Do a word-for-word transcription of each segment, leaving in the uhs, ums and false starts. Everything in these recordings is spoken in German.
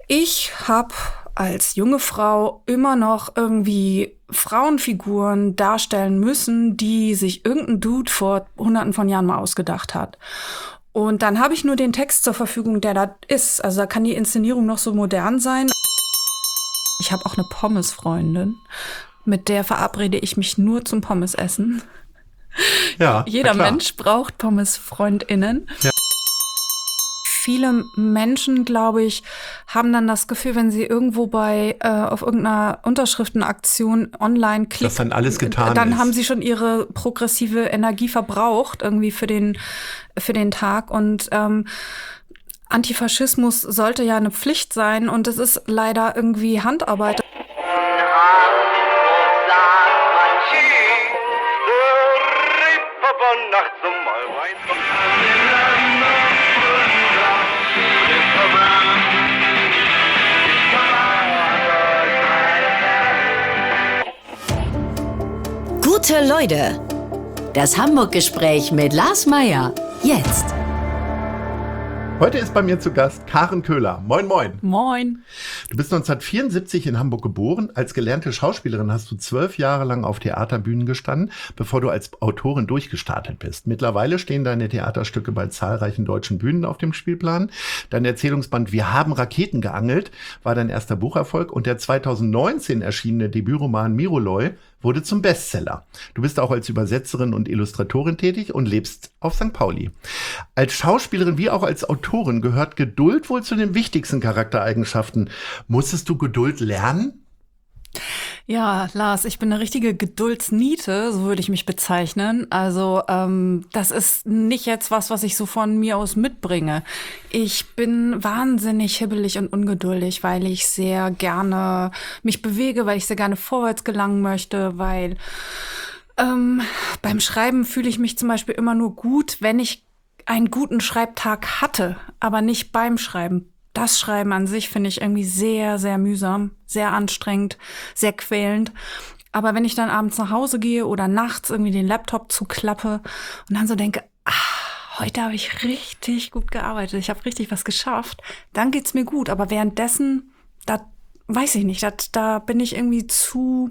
Ich habe als junge Frau immer noch irgendwie Frauenfiguren darstellen müssen, die sich irgendein Dude vor hunderten von Jahren mal ausgedacht hat. Und dann habe ich nur den Text zur Verfügung, der da ist. Also da kann die Inszenierung noch so modern sein. Ich habe auch eine Pommes-Freundin, mit der verabrede ich mich nur zum Pommesessen. Ja, Jeder klar. Mensch braucht Pommes-FreundInnen. Ja. Viele Menschen, glaube ich, haben dann das Gefühl, wenn sie irgendwo bei äh, auf irgendeiner Unterschriftenaktion online klicken, dass dann alles getan dann ist. haben sie schon ihre progressive Energie verbraucht irgendwie für den für den Tag. Und ähm, Antifaschismus sollte ja eine Pflicht sein und es ist leider irgendwie Handarbeit. Gute Leute, das Hamburg-Gespräch mit Lars Meyer, jetzt. Heute ist bei mir zu Gast Karen Köhler. Moin, moin. Moin. Du bist neunzehnhundertvierundsiebzig in Hamburg geboren. Als gelernte Schauspielerin hast du zwölf Jahre lang auf Theaterbühnen gestanden, bevor du als Autorin durchgestartet bist. Mittlerweile stehen deine Theaterstücke bei zahlreichen deutschen Bühnen auf dem Spielplan. Dein Erzählungsband Wir haben Raketen geangelt war dein erster Bucherfolg und der zweitausendneunzehn erschienene Debütroman Miroloi wurde zum Bestseller. Du bist auch als Übersetzerin und Illustratorin tätig und lebst auf Sankt Pauli. Als Schauspielerin wie auch als Autorin gehört Geduld wohl zu den wichtigsten Charaktereigenschaften. Musstest du Geduld lernen? Ja, Lars, ich bin eine richtige Geduldsniete, so würde ich mich bezeichnen. Also ähm, das ist nicht jetzt was, was ich so von mir aus mitbringe. Ich bin wahnsinnig hibbelig und ungeduldig, weil ich sehr gerne mich bewege, weil ich sehr gerne vorwärts gelangen möchte, weil ähm, beim Schreiben fühle ich mich zum Beispiel immer nur gut, wenn ich einen guten Schreibtag hatte, aber nicht beim Schreiben. Das Schreiben an sich finde ich irgendwie sehr, sehr mühsam, sehr anstrengend, sehr quälend. Aber wenn ich dann abends nach Hause gehe oder nachts irgendwie den Laptop zuklappe und dann so denke, ah, heute habe ich richtig gut gearbeitet, ich habe richtig was geschafft, dann geht's mir gut. Aber währenddessen, da weiß ich nicht, da, da bin ich irgendwie zu...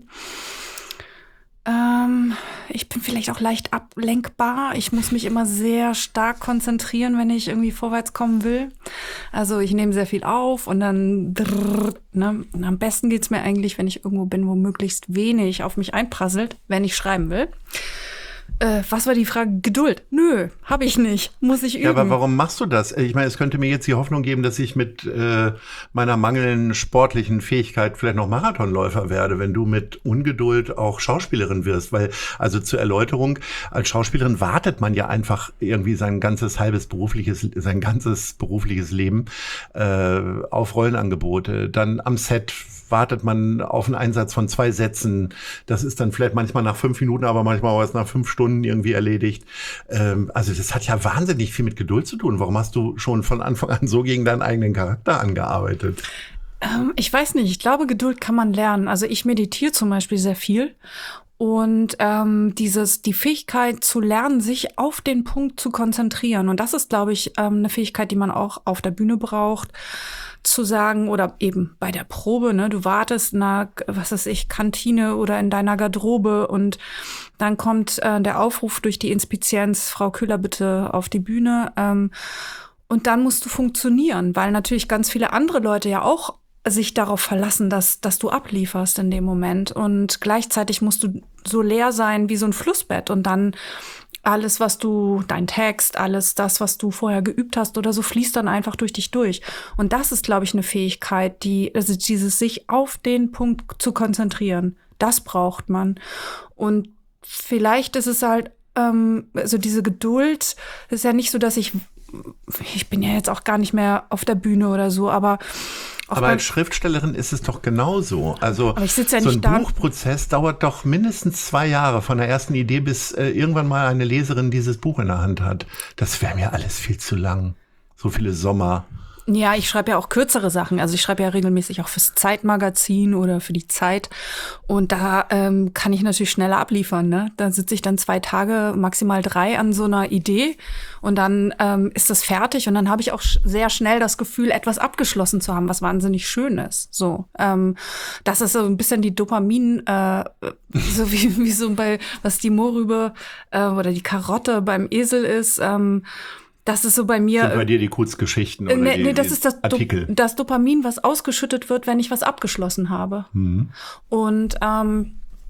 Ähm, ich bin vielleicht auch leicht ablenkbar. Ich muss mich immer sehr stark konzentrieren, wenn ich irgendwie vorwärts kommen will. Also ich nehme sehr viel auf und dann, drrr, ne? Und am besten geht's mir eigentlich, wenn ich irgendwo bin, wo möglichst wenig auf mich einprasselt, wenn ich schreiben will. Äh, was war die Frage? Geduld? Nö, habe ich nicht. Muss ich üben. Ja, aber warum machst du das? Ich meine, es könnte mir jetzt die Hoffnung geben, dass ich mit äh, meiner mangelnden sportlichen Fähigkeit vielleicht noch Marathonläufer werde, wenn du mit Ungeduld auch Schauspielerin wirst. Weil, also zur Erläuterung, als Schauspielerin wartet man ja einfach irgendwie sein ganzes halbes berufliches, sein ganzes berufliches Leben äh, auf Rollenangebote. Dann am Set wartet man auf einen Einsatz von zwei Sätzen. Das ist dann vielleicht manchmal nach fünf Minuten, aber manchmal auch erst nach fünf Stunden irgendwie erledigt. Ähm, also das hat ja wahnsinnig viel mit Geduld zu tun. Warum hast du schon von Anfang an so gegen deinen eigenen Charakter angearbeitet? Ähm, ich weiß nicht. Ich glaube, Geduld kann man lernen. Also ich meditiere zum Beispiel sehr viel. Und ähm, dieses die Fähigkeit zu lernen, sich auf den Punkt zu konzentrieren. Und das ist, glaube ich, ähm, eine Fähigkeit, die man auch auf der Bühne braucht. Zu sagen oder eben bei der Probe, ne, du wartest in einer, was weiß ich, Kantine oder in deiner Garderobe und dann kommt äh, der Aufruf durch die Inspizienz, Frau Köhler bitte auf die Bühne ähm, und dann musst du funktionieren, weil natürlich ganz viele andere Leute ja auch sich darauf verlassen, dass dass du ablieferst in dem Moment und gleichzeitig musst du so leer sein wie so ein Flussbett und dann alles, was du, dein Text, alles das, was du vorher geübt hast oder so, fließt dann einfach durch dich durch. Und das ist, glaube ich, eine Fähigkeit, die, also dieses sich auf den Punkt zu konzentrieren, das braucht man. Und vielleicht ist es halt, ähm, also diese Geduld, ist ja nicht so, dass ich, ich bin ja jetzt auch gar nicht mehr auf der Bühne oder so, aber Aber als Schriftstellerin ist es doch genauso. Also aber ich sitze ja so ein nicht da. Buchprozess dauert doch mindestens zwei Jahre von der ersten Idee, bis äh, irgendwann mal eine Leserin dieses Buch in der Hand hat. Das wäre mir alles viel zu lang. So viele Sommer. Ja, ich schreibe ja auch kürzere Sachen. Also ich schreibe ja regelmäßig auch fürs Zeitmagazin oder für die Zeit. Und da ähm, kann ich natürlich schneller abliefern. Ne? Da sitze ich dann zwei Tage, maximal drei an so einer Idee. Und dann ähm, ist das fertig. Und dann habe ich auch sch- sehr schnell das Gefühl, etwas abgeschlossen zu haben, was wahnsinnig schön ist. So, ähm, das ist so ein bisschen die Dopamin, äh, so wie, wie so bei, was die Mohrrübe äh, oder die Karotte beim Esel ist. Ähm, Das ist so bei mir. Sind bei dir die Kurzgeschichten oder nee, die, nee, das die ist das, Artikel? Do- das Dopamin, was ausgeschüttet wird, wenn ich was abgeschlossen habe. Mhm. Und ähm,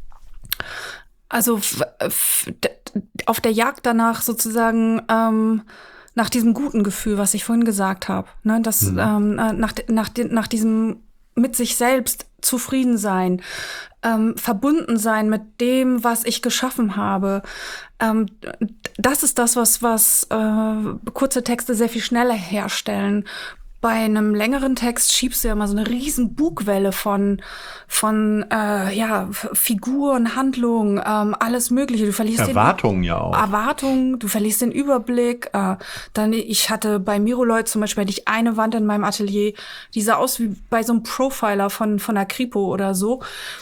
also f- f- d- auf der Jagd danach sozusagen ähm, nach diesem guten Gefühl, was ich vorhin gesagt habe, ne, das Mhm. ähm, äh, nach de- nach de- nach diesem mit sich selbst zufrieden sein, ähm, verbunden sein mit dem, was ich geschaffen habe. Ähm, das ist das, was, was äh, kurze Texte sehr viel schneller herstellen. Bei einem längeren Text schiebst du ja immer so eine riesen Bugwelle von, von äh, ja, F- Figuren, Handlungen, ähm, alles Mögliche. Du verlierst Erwartungen den, ja auch. Erwartungen, du verlierst den Überblick. Äh, dann, ich hatte bei Miroloy zum Beispiel hatte ich eine Wand in meinem Atelier, die sah aus wie bei so einem Profiler von, von der Kripo oder so.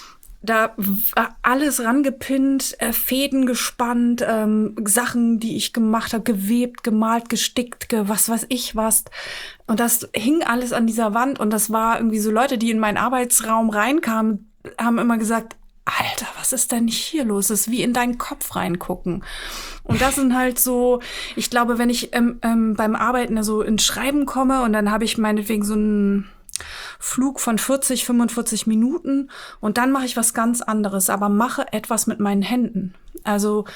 Da war alles rangepinnt, äh, Fäden gespannt, ähm, Sachen, die ich gemacht habe, gewebt, gemalt, gestickt, ge was weiß ich was. Und das hing alles an dieser Wand. Und das war irgendwie so Leute, die in meinen Arbeitsraum reinkamen, haben immer gesagt, Alter, was ist denn hier los? Das ist wie in deinen Kopf reingucken. Und das sind halt so, ich glaube, wenn ich ähm, ähm, beim Arbeiten so ins Schreiben komme und dann habe ich meinetwegen so einen Flug von vierzig, fünfundvierzig Minuten und dann mache ich was ganz anderes, aber mache etwas mit meinen Händen. Also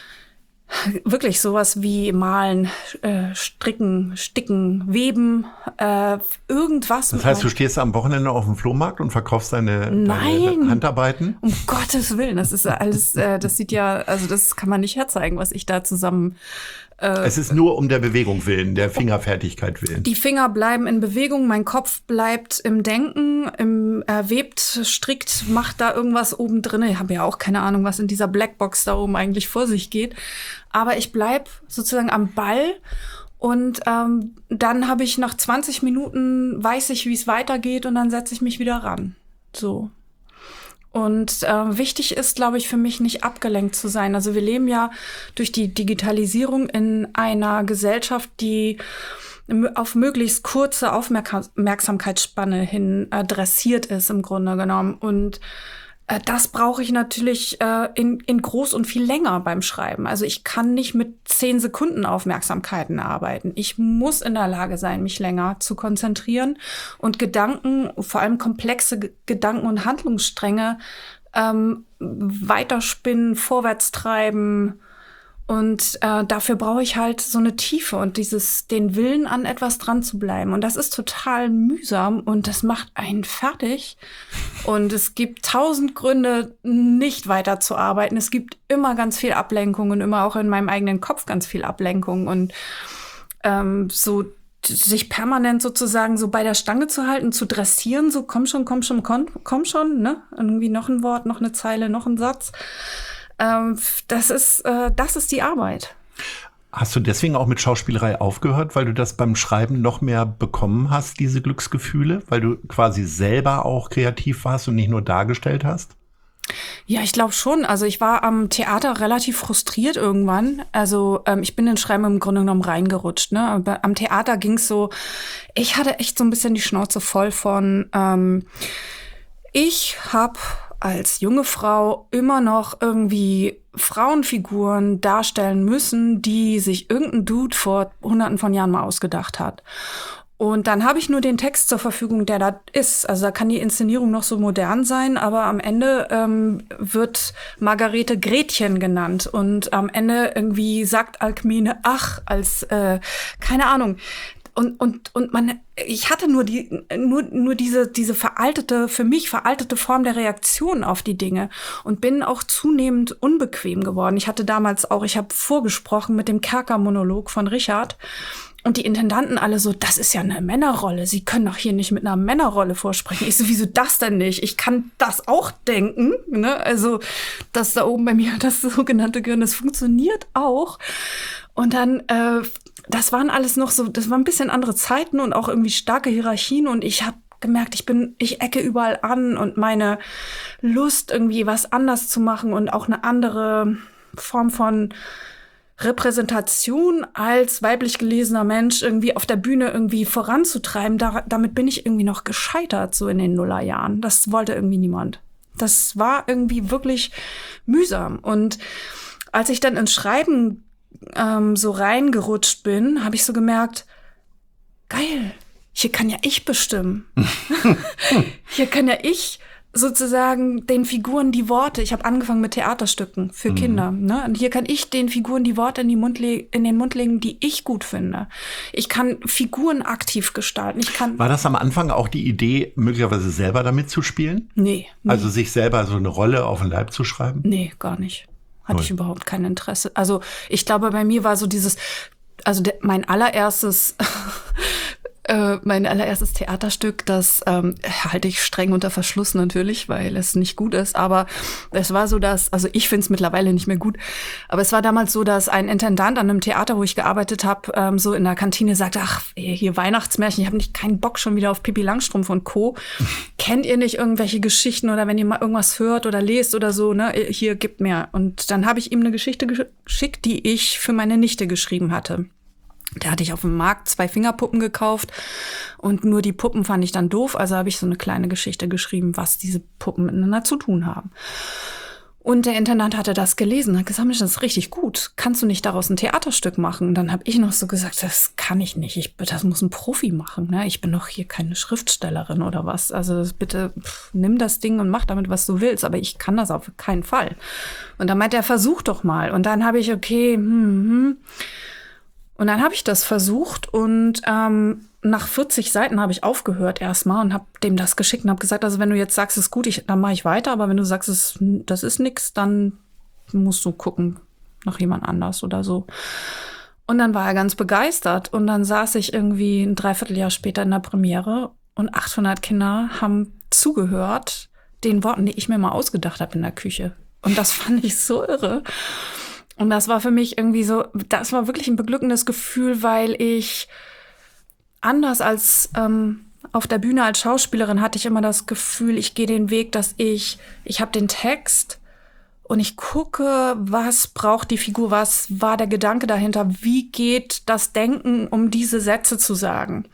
wirklich sowas wie malen, äh, stricken, sticken, weben, äh, irgendwas. Das heißt, du stehst am Wochenende auf dem Flohmarkt und verkaufst deine, Nein. deine Handarbeiten? Um Gottes Willen, das ist alles, äh, das sieht ja, also das kann man nicht herzeigen, was ich da zusammen. Äh, es ist nur um der Bewegung willen, der Fingerfertigkeit willen. Die Finger bleiben in Bewegung, mein Kopf bleibt im Denken, im äh, webt, strickt, macht da irgendwas oben drin. Ich habe ja auch keine Ahnung, was in dieser Blackbox da oben eigentlich vor sich geht. Aber ich bleib sozusagen am Ball. Und ähm, dann habe ich nach zwanzig Minuten, weiß ich, wie es weitergeht und dann setze ich mich wieder ran. So. Und äh, wichtig ist, glaube ich, für mich nicht abgelenkt zu sein. Also wir leben ja durch die Digitalisierung in einer Gesellschaft, die auf möglichst kurze Aufmerksamkeitsspanne hin äh, dressiert ist im Grunde genommen. Und äh, das brauche ich natürlich äh, in, in groß und viel länger beim Schreiben. Also ich kann nicht mit zehn Sekunden Aufmerksamkeiten arbeiten. Ich muss in der Lage sein, mich länger zu konzentrieren und Gedanken, vor allem komplexe G- Gedanken und Handlungsstränge ähm, weiterspinnen, vorwärts treiben. Und äh, dafür brauche ich halt so eine Tiefe und dieses den Willen, an etwas dran zu bleiben. Und das ist total mühsam und das macht einen fertig. Und es gibt tausend Gründe, nicht weiterzuarbeiten. Es gibt immer ganz viel Ablenkung und immer auch in meinem eigenen Kopf ganz viel Ablenkung. Und ähm, so sich permanent sozusagen so bei der Stange zu halten, zu dressieren, so komm schon, komm schon, komm, komm schon, ne? Irgendwie noch ein Wort, noch eine Zeile, noch ein Satz. Ähm, das ist, äh, das ist die Arbeit. Hast du deswegen auch mit Schauspielerei aufgehört, weil du das beim Schreiben noch mehr bekommen hast, diese Glücksgefühle? Weil du quasi selber auch kreativ warst und nicht nur dargestellt hast? Ja, ich glaube schon. Also ich war am Theater relativ frustriert irgendwann. Also ähm, ich bin in Schreiben im Grunde genommen reingerutscht. Ne? Aber am Theater ging's so, ich hatte echt so ein bisschen die Schnauze voll von, ähm, ich habe als junge Frau immer noch irgendwie Frauenfiguren darstellen müssen, die sich irgendein Dude vor hunderten von Jahren mal ausgedacht hat. Und dann habe ich nur den Text zur Verfügung, der da ist. Also da kann die Inszenierung noch so modern sein, aber am Ende ähm, wird Margarete Gretchen genannt. Und am Ende irgendwie sagt Alkmene ach, als, äh, keine Ahnung. Und, und, und man, ich hatte nur die, nur, nur diese, diese veraltete, für mich veraltete Form der Reaktion auf die Dinge und bin auch zunehmend unbequem geworden. Ich hatte damals auch, ich habe vorgesprochen mit dem Kerkermonolog von Richard und die Intendanten alle so, das ist ja eine Männerrolle. Sie können doch hier nicht mit einer Männerrolle vorsprechen. Ich so, wieso das denn nicht? Ich kann das auch denken, ne? Also, das da oben bei mir, das sogenannte Gehirn, das funktioniert auch. Und dann, äh, das waren alles noch so, das waren ein bisschen andere Zeiten und auch irgendwie starke Hierarchien und ich habe gemerkt, ich bin, ich ecke überall an und meine Lust, irgendwie was anders zu machen und auch eine andere Form von Repräsentation als weiblich gelesener Mensch irgendwie auf der Bühne irgendwie voranzutreiben, da, damit bin ich irgendwie noch gescheitert, so in den Nullerjahren. Das wollte irgendwie niemand. Das war irgendwie wirklich mühsam. Und als ich dann ins Schreiben ähm, so reingerutscht bin, habe ich so gemerkt, geil, hier kann ja ich bestimmen. Hier kann ja ich sozusagen den Figuren die Worte, ich habe angefangen mit Theaterstücken für mhm. Kinder, ne? Und hier kann ich den Figuren die Worte in, die Mund le- in den Mund legen, die ich gut finde. Ich kann Figuren aktiv gestalten. Ich kann War das am Anfang auch die Idee, möglicherweise selber damit zu spielen? Nee. nee. Also sich selber so eine Rolle auf den Leib zu schreiben? Nee, gar nicht. Hatte Null. ich überhaupt kein Interesse. Also ich glaube, bei mir war so dieses, also de- mein allererstes Äh, mein allererstes Theaterstück, das ähm, halte ich streng unter Verschluss natürlich, weil es nicht gut ist. Aber es war so, dass, also ich finde es mittlerweile nicht mehr gut, aber es war damals so, dass ein Intendant an einem Theater, wo ich gearbeitet habe, ähm, so in der Kantine sagte, ach, hier Weihnachtsmärchen, ich habe nicht keinen Bock schon wieder auf Pippi Langstrumpf und Co. Kennt ihr nicht irgendwelche Geschichten oder wenn ihr mal irgendwas hört oder lest oder so, ne, hier, gibt mir. Und dann habe ich ihm eine Geschichte geschickt, die ich für meine Nichte geschrieben hatte. Da hatte ich auf dem Markt zwei Fingerpuppen gekauft und nur die Puppen fand ich dann doof. Also habe ich so eine kleine Geschichte geschrieben, was diese Puppen miteinander zu tun haben. Und der Intendant hatte das gelesen, hat gesagt, Mensch, das ist richtig gut. Kannst du nicht daraus ein Theaterstück machen? Und dann habe ich noch so gesagt, das kann ich nicht. Ich, das muss ein Profi machen. Ne? Ich bin doch hier keine Schriftstellerin oder was. Also bitte pff, nimm das Ding und mach damit, was du willst. Aber ich kann das auf keinen Fall. Und dann meinte er, versuch doch mal. Und dann habe ich, okay, hm, hm. Und dann habe ich das versucht und ähm, nach vierzig Seiten habe ich aufgehört erstmal und habe dem das geschickt und habe gesagt, also wenn du jetzt sagst, es ist gut, ich, dann mache ich weiter, aber wenn du sagst, es, das ist nix, dann musst du gucken nach jemand anders oder so. Und dann war er ganz begeistert und dann saß ich irgendwie ein Dreivierteljahr später in der Premiere und achthundert Kinder haben zugehört den Worten, die ich mir mal ausgedacht habe in der Küche. Und das fand ich so irre. Und das war für mich irgendwie so, das war wirklich ein beglückendes Gefühl, weil ich anders als ähm, auf der Bühne als Schauspielerin hatte ich immer das Gefühl, ich gehe den Weg, dass ich, ich habe den Text und ich gucke, was braucht die Figur, was war der Gedanke dahinter, wie geht das Denken, um diese Sätze zu sagen.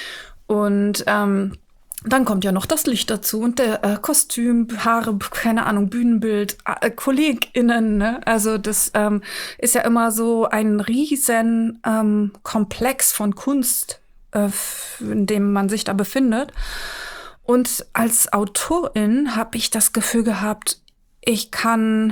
Und ähm, dann kommt ja noch das Licht dazu und der äh, Kostüm, Haare, keine Ahnung, Bühnenbild, äh, KollegInnen, ne? Also das ähm, ist ja immer so ein riesen ähm, Komplex von Kunst, äh, in dem man sich da befindet. Und als Autorin habe ich das Gefühl gehabt, ich kann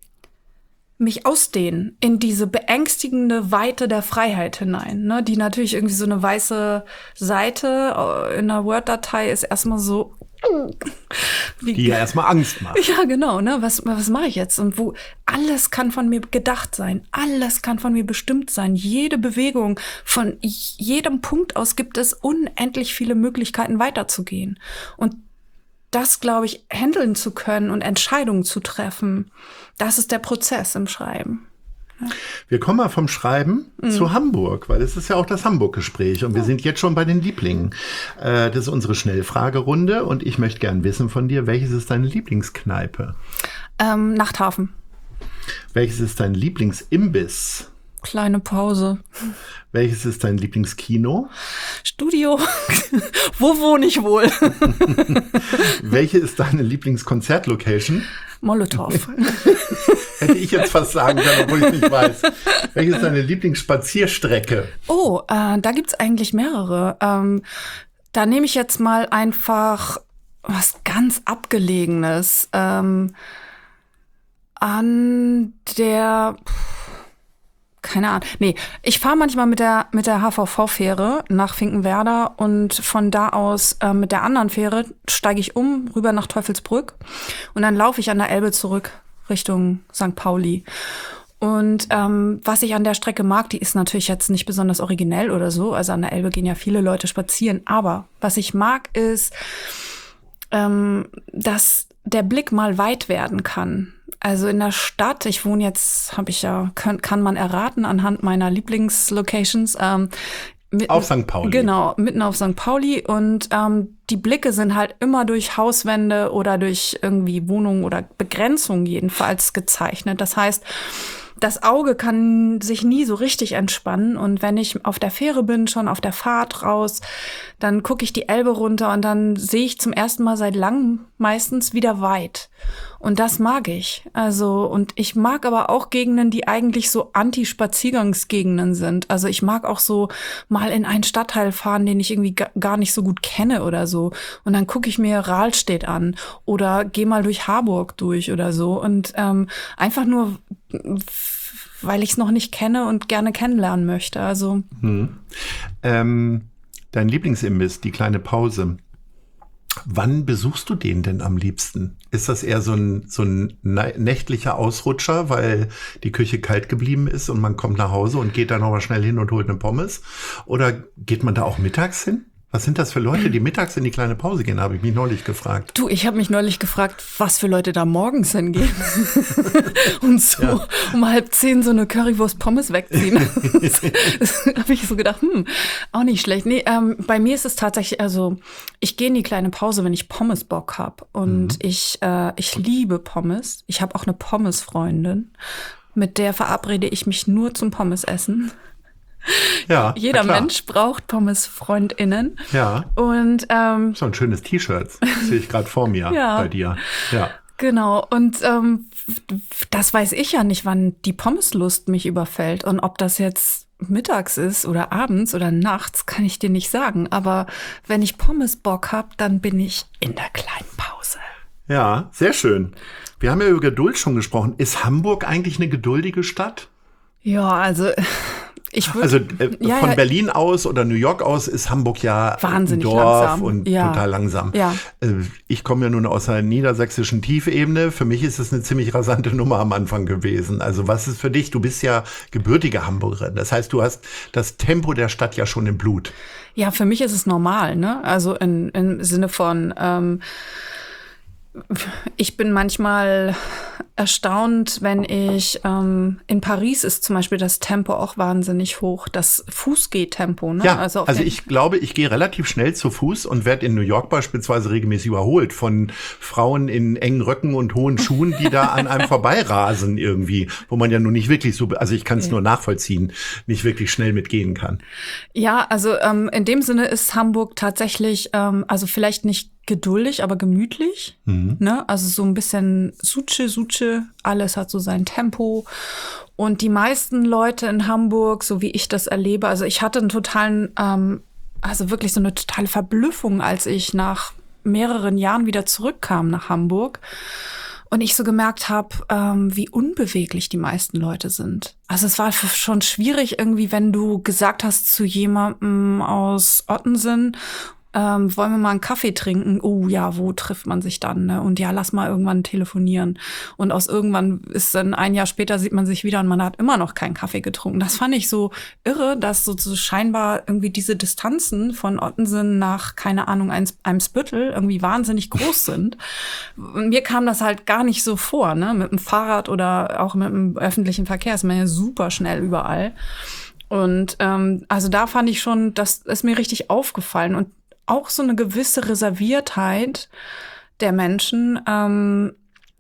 mich ausdehnen in diese beängstigende Weite der Freiheit hinein, ne? Die natürlich irgendwie so eine weiße Seite in einer Word-Datei ist erstmal so wie, die ja erstmal Angst macht. Ja, genau, ne? Was, was mache ich jetzt? Und wo alles kann von mir gedacht sein, alles kann von mir bestimmt sein. Jede Bewegung, von jedem Punkt aus gibt es unendlich viele Möglichkeiten weiterzugehen. Und das, glaube ich, handeln zu können und Entscheidungen zu treffen, das ist der Prozess im Schreiben. Ja. Wir kommen mal vom Schreiben mhm. zu Hamburg, weil es ist ja auch das Hamburg-Gespräch und wir sind jetzt schon bei den Lieblingen. Äh, das ist unsere Schnellfragerunde und ich möchte gern wissen von dir, welches ist deine Lieblingskneipe? Ähm, Nachthafen. Welches ist dein Lieblingsimbiss? Kleine Pause. Welches ist dein Lieblingskino? Studio. Wo wohne ich wohl? Welche ist deine Lieblingskonzertlocation? Molotow. Hätte ich jetzt fast sagen können, obwohl ich nicht weiß. Welche ist deine Lieblingsspazierstrecke? Oh, äh, da gibt's eigentlich mehrere. Ähm, da nehme ich jetzt mal einfach was ganz Abgelegenes. Ähm, an der... Keine Ahnung. Nee, ich fahre manchmal mit der mit der H V V-Fähre nach Finkenwerder und von da aus äh, mit der anderen Fähre steige ich um, rüber nach Teufelsbrück und dann laufe ich an der Elbe zurück Richtung Sankt Pauli. Und ähm, was ich an der Strecke mag, die ist natürlich jetzt nicht besonders originell oder so. Also an der Elbe gehen ja viele Leute spazieren. Aber was ich mag, ist, ähm, dass der Blick mal weit werden kann. Also in der Stadt, ich wohne jetzt, habe ich ja, kann, kann man erraten anhand meiner Lieblingslocations. Ähm, mitten, auf Sankt Pauli. Genau, mitten auf Sankt Pauli. Und ähm, die Blicke sind halt immer durch Hauswände oder durch irgendwie Wohnungen oder Begrenzungen jedenfalls gezeichnet. Das heißt, das Auge kann sich nie so richtig entspannen. Und wenn ich auf der Fähre bin, schon auf der Fahrt raus, dann gucke ich die Elbe runter und dann sehe ich zum ersten Mal seit langem meistens wieder weit. Und das mag ich. Also, und ich mag aber auch Gegenden, die eigentlich so Anti-Spaziergangsgegenden sind. Also ich mag auch so mal in einen Stadtteil fahren, den ich irgendwie gar nicht so gut kenne oder so. Und dann gucke ich mir Rahlstedt an oder gehe mal durch Harburg durch oder so. Und ähm, einfach nur, weil ich es noch nicht kenne und gerne kennenlernen möchte. Also hm. ähm, dein Lieblingsimbiss, die kleine Pause. Wann besuchst du den denn am liebsten? Ist das eher so ein, so ein nächtlicher Ausrutscher, weil die Küche kalt geblieben ist und man kommt nach Hause und geht da nochmal schnell hin und holt eine Pommes? Oder geht man da auch mittags hin? Was sind das für Leute, die mittags in die kleine Pause gehen, habe ich mich neulich gefragt. Du, ich habe mich neulich gefragt, was für Leute da morgens hingehen. Und so ja. um halb zehn so eine Currywurst-Pommes wegziehen. Das habe ich so gedacht, hm, auch nicht schlecht. Nee, ähm, bei mir ist es tatsächlich, also ich gehe in die kleine Pause, wenn ich Pommes-Bock habe. Und mhm. ich, äh, ich liebe Pommes. Ich habe auch eine Pommes-Freundin. Mit der verabrede ich mich nur zum Pommes-Essen. Ja, jeder Mensch braucht Pommes-FreundInnen. Ja. Und ähm, so ein schönes T-Shirt sehe ich gerade vor mir ja. bei dir. Ja. Genau. Und ähm, das weiß ich ja nicht, wann die Pommeslust mich überfällt. Und ob das jetzt mittags ist oder abends oder nachts, kann ich dir nicht sagen. Aber wenn ich Pommes-Bock habe, dann bin ich in der kleinen Pause. Ja, sehr schön. Wir haben ja über Geduld schon gesprochen. Ist Hamburg eigentlich eine geduldige Stadt? Ja, also ich würde also äh, ja, von ja. Berlin aus oder New York aus ist Hamburg ja wahnsinnig ein Dorf langsam. und ja. total langsam. Ja. Äh, ich komme ja nun aus der niedersächsischen Tiefebene. Für mich ist es eine ziemlich rasante Nummer am Anfang gewesen. Also was ist für dich? Du bist ja gebürtige Hamburgerin. Das heißt, du hast das Tempo der Stadt ja schon im Blut. Ja, für mich ist es normal, ne? Also in, im Sinne von ähm, ich bin manchmal erstaunt, wenn ich ähm, in Paris ist zum Beispiel das Tempo auch wahnsinnig hoch, das Fußgehtempo. Ne? Ja, also, auf also den ich glaube, ich gehe relativ schnell zu Fuß und werde in New York beispielsweise regelmäßig überholt von Frauen in engen Röcken und hohen Schuhen, die da an einem vorbeirasen irgendwie, wo man ja nun nicht wirklich so, also ich kann es okay. nur nachvollziehen, nicht wirklich schnell mitgehen kann. Ja, also ähm, in dem Sinne ist Hamburg tatsächlich, ähm, also vielleicht nicht geduldig, aber gemütlich, mhm. ne? Also so ein bisschen Suche, Suche, alles hat so sein Tempo. Und die meisten Leute in Hamburg, so wie ich das erlebe, also ich hatte einen totalen, ähm, also wirklich so eine totale Verblüffung, als ich nach mehreren Jahren wieder zurückkam nach Hamburg und ich so gemerkt habe, ähm, wie unbeweglich die meisten Leute sind. Also es war schon schwierig irgendwie, wenn du gesagt hast zu jemandem aus Ottensen, Ähm, wollen wir mal einen Kaffee trinken? Oh ja, wo trifft man sich dann? Ne? Und ja, lass mal irgendwann telefonieren. Und aus irgendwann ist dann ein Jahr später sieht man sich wieder und man hat immer noch keinen Kaffee getrunken. Das fand ich so irre, dass so, so scheinbar irgendwie diese Distanzen von Ottensen nach, keine Ahnung, Eimsbüttel irgendwie wahnsinnig groß sind. Mir kam das halt gar nicht so vor, ne? Mit dem Fahrrad oder auch mit dem öffentlichen Verkehr ist man ja super schnell überall. Und ähm, also da fand ich schon, das ist mir richtig aufgefallen. Und auch so eine gewisse Reserviertheit der Menschen, ähm,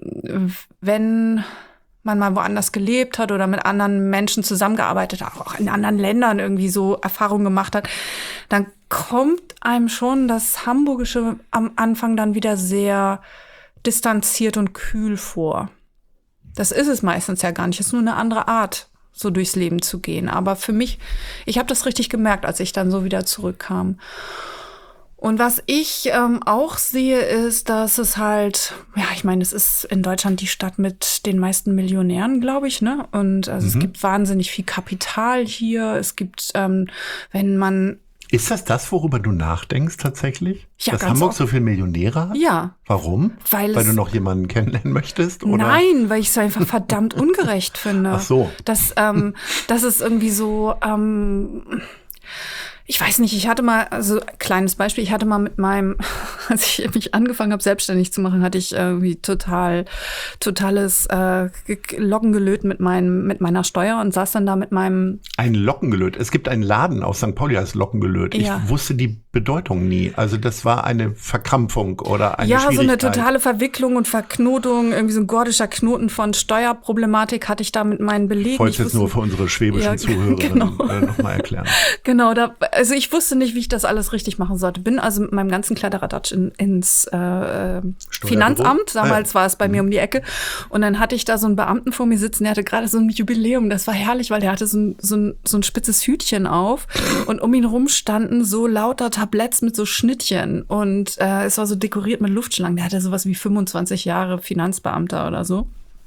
wenn man mal woanders gelebt hat oder mit anderen Menschen zusammengearbeitet hat, auch in anderen Ländern irgendwie so Erfahrungen gemacht hat, dann kommt einem schon das Hamburgische am Anfang dann wieder sehr distanziert und kühl vor. Das ist es meistens ja gar nicht, es ist nur eine andere Art, so durchs Leben zu gehen. Aber für mich, ich habe das richtig gemerkt, als ich dann so wieder zurückkam. Und was ich ähm, auch sehe, ist, dass es halt, ja, ich meine, es ist in Deutschland die Stadt mit den meisten Millionären, glaube ich, ne? Und also mhm. es gibt wahnsinnig viel Kapital hier. Es gibt, ähm, wenn man Ist das das, worüber du nachdenkst tatsächlich? Ja, dass ganz Hamburg oft. so viele Millionäre hat? Ja. Warum? Weil, weil es du noch jemanden kennenlernen möchtest? Oder? Nein, weil ich es einfach verdammt ungerecht finde. Ach so. Dass, ähm, das ist irgendwie so, ähm, Ich weiß nicht, ich hatte mal, also kleines Beispiel, ich hatte mal mit meinem, als ich mich angefangen habe, selbstständig zu machen, hatte ich irgendwie total, totales äh, Lockengelöt mit, meinem, mit meiner Steuer und saß dann da mit meinem... Ein Lockengelöt. Es gibt einen Laden auf Sankt Pauli, heißt Lockengelöt. Ja. Ich wusste die Bedeutung nie. Also das war eine Verkrampfung oder eine Ja, Schwierigkeit. so eine totale Verwicklung und Verknotung, irgendwie so ein gordischer Knoten von Steuerproblematik hatte ich da mit meinen Belegen. Ich wollte es jetzt nur für unsere schwäbischen Ja, Zuhörerinnen genau. äh, nochmal erklären. Genau, da, also ich wusste nicht, wie ich das alles richtig machen sollte. Bin also mit meinem ganzen Kleideradatsch in, ins äh, Finanzamt. Damals war es bei mir um die Ecke. Und dann hatte ich da so einen Beamten vor mir sitzen, der hatte gerade so ein Jubiläum. Das war herrlich, weil der hatte so ein, so ein, so ein spitzes Hütchen auf. Und um ihn rum standen so lauter Tabletts mit so Schnittchen. Und äh, es war so dekoriert mit Luftschlangen. Der hatte sowas wie fünfundzwanzig Jahre Finanzbeamter oder so.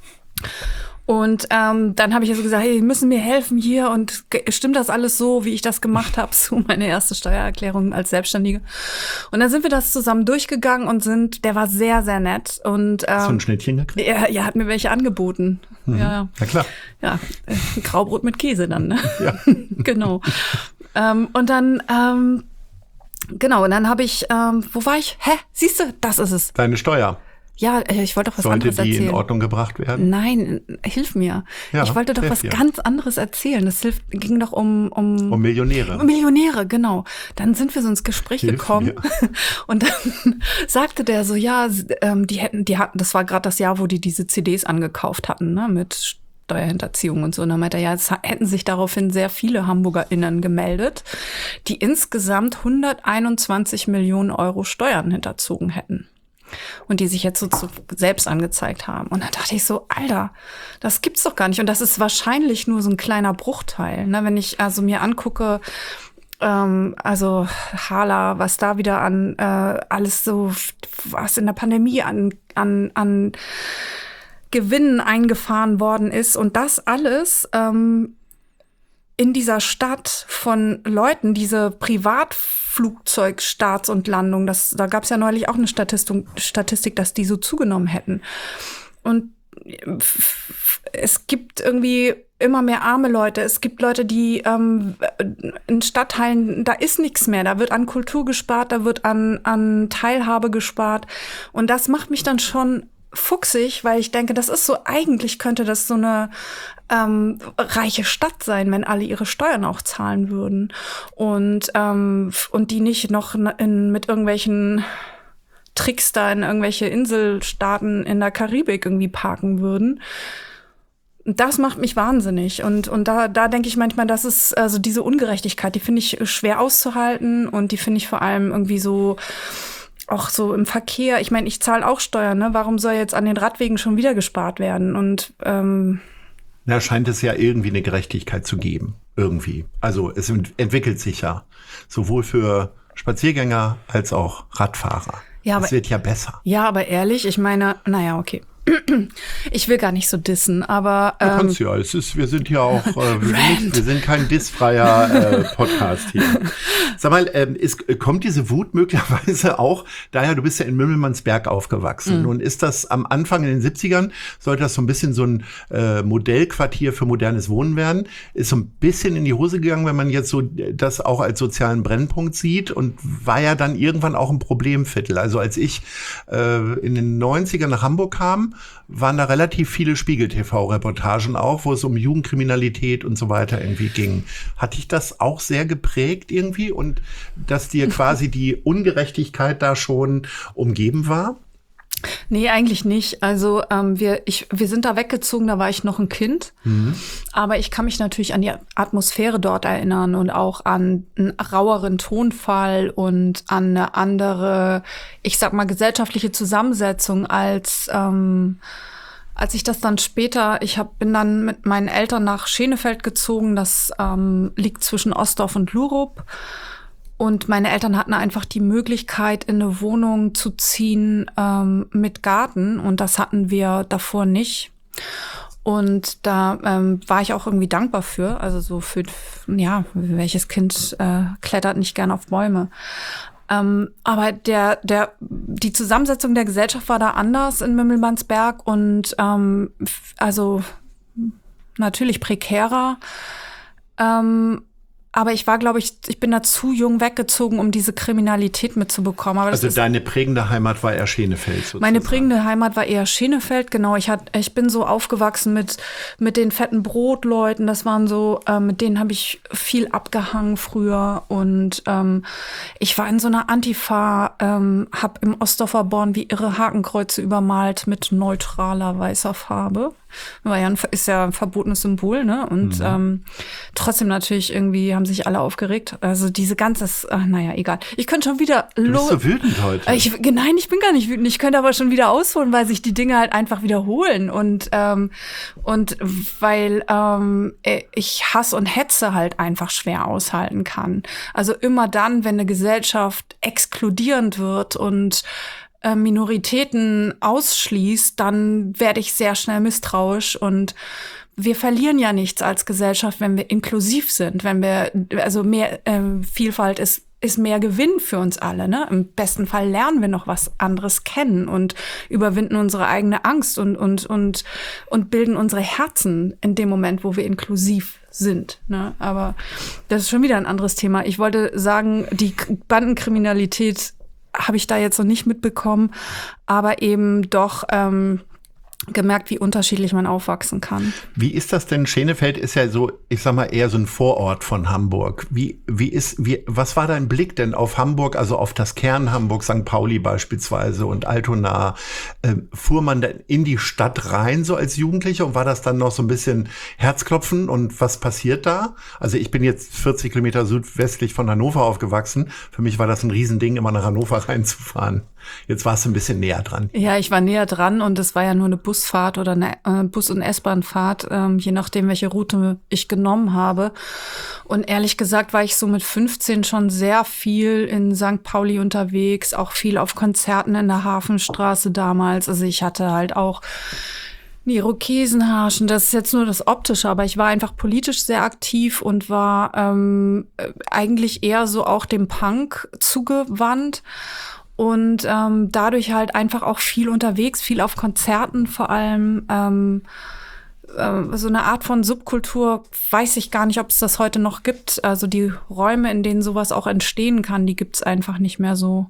Und ähm, dann habe ich ja so gesagt, hey, die müssen mir helfen hier und ge- stimmt das alles so, wie ich das gemacht habe, so meine erste Steuererklärung als Selbstständige. Und dann sind wir das zusammen durchgegangen und sind, der war sehr, sehr nett. Und ähm, Hast du ein Schnittchen gekriegt? er, er hat mir welche angeboten. Mhm. Ja, Na klar. ja, äh, Graubrot mit Käse dann, ne? Ja. Genau. ähm, und dann, ähm, genau, und dann habe ich, ähm, wo war ich? Hä? Siehst du, das ist es. Deine Steuer. Ja, äh, ich wollte doch was Sollte anderes die erzählen. in Ordnung gebracht werden? Nein, hilf mir. Ja, ich wollte doch hilf was dir. ganz anderes erzählen. Das hilft, ging doch um, um, Um Millionäre. um Millionäre, genau. Dann sind wir so ins Gespräch Hilf gekommen mir. und dann sagte der so, ja, ähm, die hätten, die hatten, das war gerade das Jahr, wo die diese C Ds angekauft hatten, ne, mit Steuerhinterziehung und so. Und dann meinte er, ja, es hätten sich daraufhin sehr viele HamburgerInnen gemeldet, die insgesamt hunderteinundzwanzig Millionen Euro Steuern hinterzogen hätten. Und die sich jetzt so zu, selbst angezeigt haben. Und da dachte ich so, Alter, das gibt's doch gar nicht. Und das ist wahrscheinlich nur so ein kleiner Bruchteil. Ne? Wenn ich also mir angucke, ähm, also Hala, was da wieder an äh, alles so, was in der Pandemie an, an, an Gewinnen eingefahren worden ist. Und das alles ähm, in dieser Stadt von Leuten, diese Privatflugzeugstarts und Landungen, das, da gab es ja neulich auch eine Statistik, Statistik, dass die so zugenommen hätten. Und es gibt irgendwie immer mehr arme Leute. Es gibt Leute, die ähm, in Stadtteilen, da ist nichts mehr. Da wird an Kultur gespart, da wird an, an Teilhabe gespart. Und das macht mich dann schon fuchsig, weil ich denke, das ist so, eigentlich könnte das so eine ähm, reiche Stadt sein, wenn alle ihre Steuern auch zahlen würden. Und, ähm, und die nicht noch in, mit irgendwelchen Tricks da in irgendwelche Inselstaaten in der Karibik irgendwie parken würden. Das macht mich wahnsinnig. Und, und da, da denke ich manchmal, das ist, also diese Ungerechtigkeit, die finde ich schwer auszuhalten und die finde ich vor allem irgendwie so, auch so im Verkehr. Ich meine, ich zahle auch Steuern, ne? Warum soll jetzt an den Radwegen schon wieder gespart werden? Und ähm Da scheint es ja irgendwie eine Gerechtigkeit zu geben. Irgendwie. Also es ent- entwickelt sich ja. Sowohl für Spaziergänger als auch Radfahrer. Ja, aber, es wird ja besser. Ja, aber ehrlich, ich meine, naja, okay. Ich will gar nicht so dissen, aber Du ähm, kannst ja, es ist, wir sind ja auch, äh, wir, sind nicht, wir sind kein dissfreier äh, Podcast hier. Sag mal, ähm, ist, kommt diese Wut möglicherweise auch daher, du bist ja in Mümmelmannsberg aufgewachsen. Mhm. Nun ist das am Anfang in den siebzigern, sollte das so ein bisschen so ein äh, Modellquartier für modernes Wohnen werden. Ist so ein bisschen in die Hose gegangen, wenn man jetzt so das auch als sozialen Brennpunkt sieht und war ja dann irgendwann auch ein Problemviertel. Also als ich äh, in den neunzigern nach Hamburg kam, waren da relativ viele Spiegel-T V-Reportagen auch, wo es um Jugendkriminalität und so weiter irgendwie ging. Hat dich das auch sehr geprägt irgendwie und dass dir quasi die Ungerechtigkeit da schon umgeben war? nee, eigentlich nicht. Also ähm, wir, ich, wir sind da weggezogen, da war ich noch ein Kind. Mhm. Aber ich kann mich natürlich an die Atmosphäre dort erinnern und auch an einen raueren Tonfall und an eine andere, ich sag mal, gesellschaftliche Zusammensetzung als ähm, als ich das dann später, ich hab, bin dann mit meinen Eltern nach Schenefeld gezogen, das ähm, liegt zwischen Ostdorf und Lurup. Und meine Eltern hatten einfach die Möglichkeit, in eine Wohnung zu ziehen ähm, mit Garten. Und das hatten wir davor nicht. Und da ähm, war ich auch irgendwie dankbar für. Also so für, ja, welches Kind äh, klettert nicht gern auf Bäume. Ähm, aber der, der, die Zusammensetzung der Gesellschaft war da anders in Mümmelmannsberg und ähm, also natürlich prekärer. Ähm, Aber ich war, glaube ich, ich bin da zu jung weggezogen, um diese Kriminalität mitzubekommen. Aber das Also ist, deine prägende Heimat war eher Schenefeld sozusagen. Meine prägende Heimat war eher Schenefeld, genau. Ich, hat, ich bin so aufgewachsen mit, mit den fetten Brotleuten. Das waren so, äh, mit denen habe ich viel abgehangen früher. Und ähm, ich war in so einer Antifa, ähm, habe im Ostdorfer Born wie irre Hakenkreuze übermalt mit neutraler weißer Farbe. War ja ein, ist ja ein verbotenes Symbol, ne? Und mhm. ähm, trotzdem natürlich irgendwie haben sich alle aufgeregt. Also diese ganze, ach, naja, egal. Ich könnte schon wieder los. Du bist so wütend heute. Ich, nein, ich bin gar nicht wütend. Ich könnte aber schon wieder ausholen, weil sich die Dinge halt einfach wiederholen. Und, ähm, und weil ähm, ich Hass und Hetze halt einfach schwer aushalten kann. Also immer dann, wenn eine Gesellschaft exkludierend wird und Minoritäten ausschließt, dann werde ich sehr schnell misstrauisch und wir verlieren ja nichts als Gesellschaft, wenn wir inklusiv sind, wenn wir, also mehr äh, Vielfalt ist ist mehr Gewinn für uns alle, ne? Im besten Fall lernen wir noch was anderes kennen und überwinden unsere eigene Angst und und und und bilden unsere Herzen in dem Moment, wo wir inklusiv sind, ne? Aber das ist schon wieder ein anderes Thema. Ich wollte sagen, die Bandenkriminalität habe ich da jetzt noch nicht mitbekommen, aber eben doch ähm, gemerkt, wie unterschiedlich man aufwachsen kann. Wie ist das denn? Schenefeld ist ja so, ich sag mal, eher so ein Vorort von Hamburg. Wie, wie ist, wie, was war dein Blick denn auf Hamburg, also auf das Kern Hamburg, Sankt Pauli beispielsweise und Altona? Ähm, fuhr man denn in die Stadt rein, so als Jugendlicher, und war das dann noch so ein bisschen Herzklopfen und was passiert da? Also ich bin jetzt vierzig Kilometer südwestlich von Hannover aufgewachsen. Für mich war das ein Riesending, immer nach Hannover reinzufahren. Jetzt warst du ein bisschen näher dran. Ja, ich war näher dran und es war ja nur eine Busfahrt oder eine äh, Bus- und S-Bahn-Fahrt, ähm, je nachdem, welche Route ich genommen habe. Und ehrlich gesagt war ich so mit fünfzehn schon sehr viel in Sankt Pauli unterwegs, auch viel auf Konzerten in der Hafenstraße damals. Also ich hatte halt auch die Irokesenharschen, das ist jetzt nur das Optische, aber ich war einfach politisch sehr aktiv und war ähm, eigentlich eher so auch dem Punk zugewandt. Und ähm, dadurch halt einfach auch viel unterwegs, viel auf Konzerten vor allem. Ähm, äh, so eine Art von Subkultur, weiß ich gar nicht, ob es das heute noch gibt. Also die Räume, in denen sowas auch entstehen kann, die gibt's einfach nicht mehr so.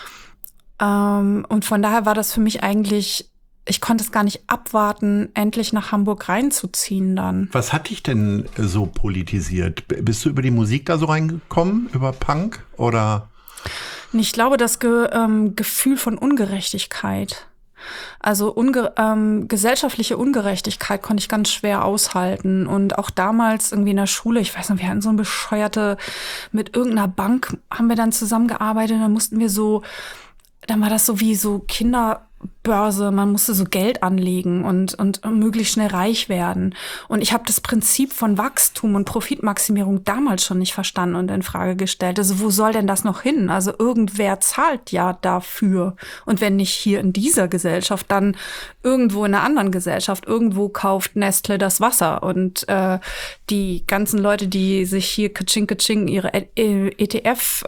Ähm, und von daher war das für mich eigentlich, ich konnte es gar nicht abwarten, endlich nach Hamburg reinzuziehen dann. Was hat dich denn so politisiert? Bist du über die Musik da so reingekommen, über Punk oder? Ich glaube, das Ge- ähm, Gefühl von Ungerechtigkeit, also unge- ähm, gesellschaftliche Ungerechtigkeit konnte ich ganz schwer aushalten. Und auch damals irgendwie in der Schule, ich weiß noch, wir hatten so ein bescheuerte, mit irgendeiner Bank haben wir dann zusammengearbeitet, dann mussten wir so, dann war das so wie so Kinderbörse, man musste so Geld anlegen und und möglichst schnell reich werden. Und ich habe das Prinzip von Wachstum und Profitmaximierung damals schon nicht verstanden und in Frage gestellt. Also wo soll denn das noch hin? Also irgendwer zahlt ja dafür. Und wenn nicht hier in dieser Gesellschaft, dann irgendwo in einer anderen Gesellschaft. Irgendwo kauft Nestle das Wasser. Und äh, die ganzen Leute, die sich hier katsching katsching ihre E T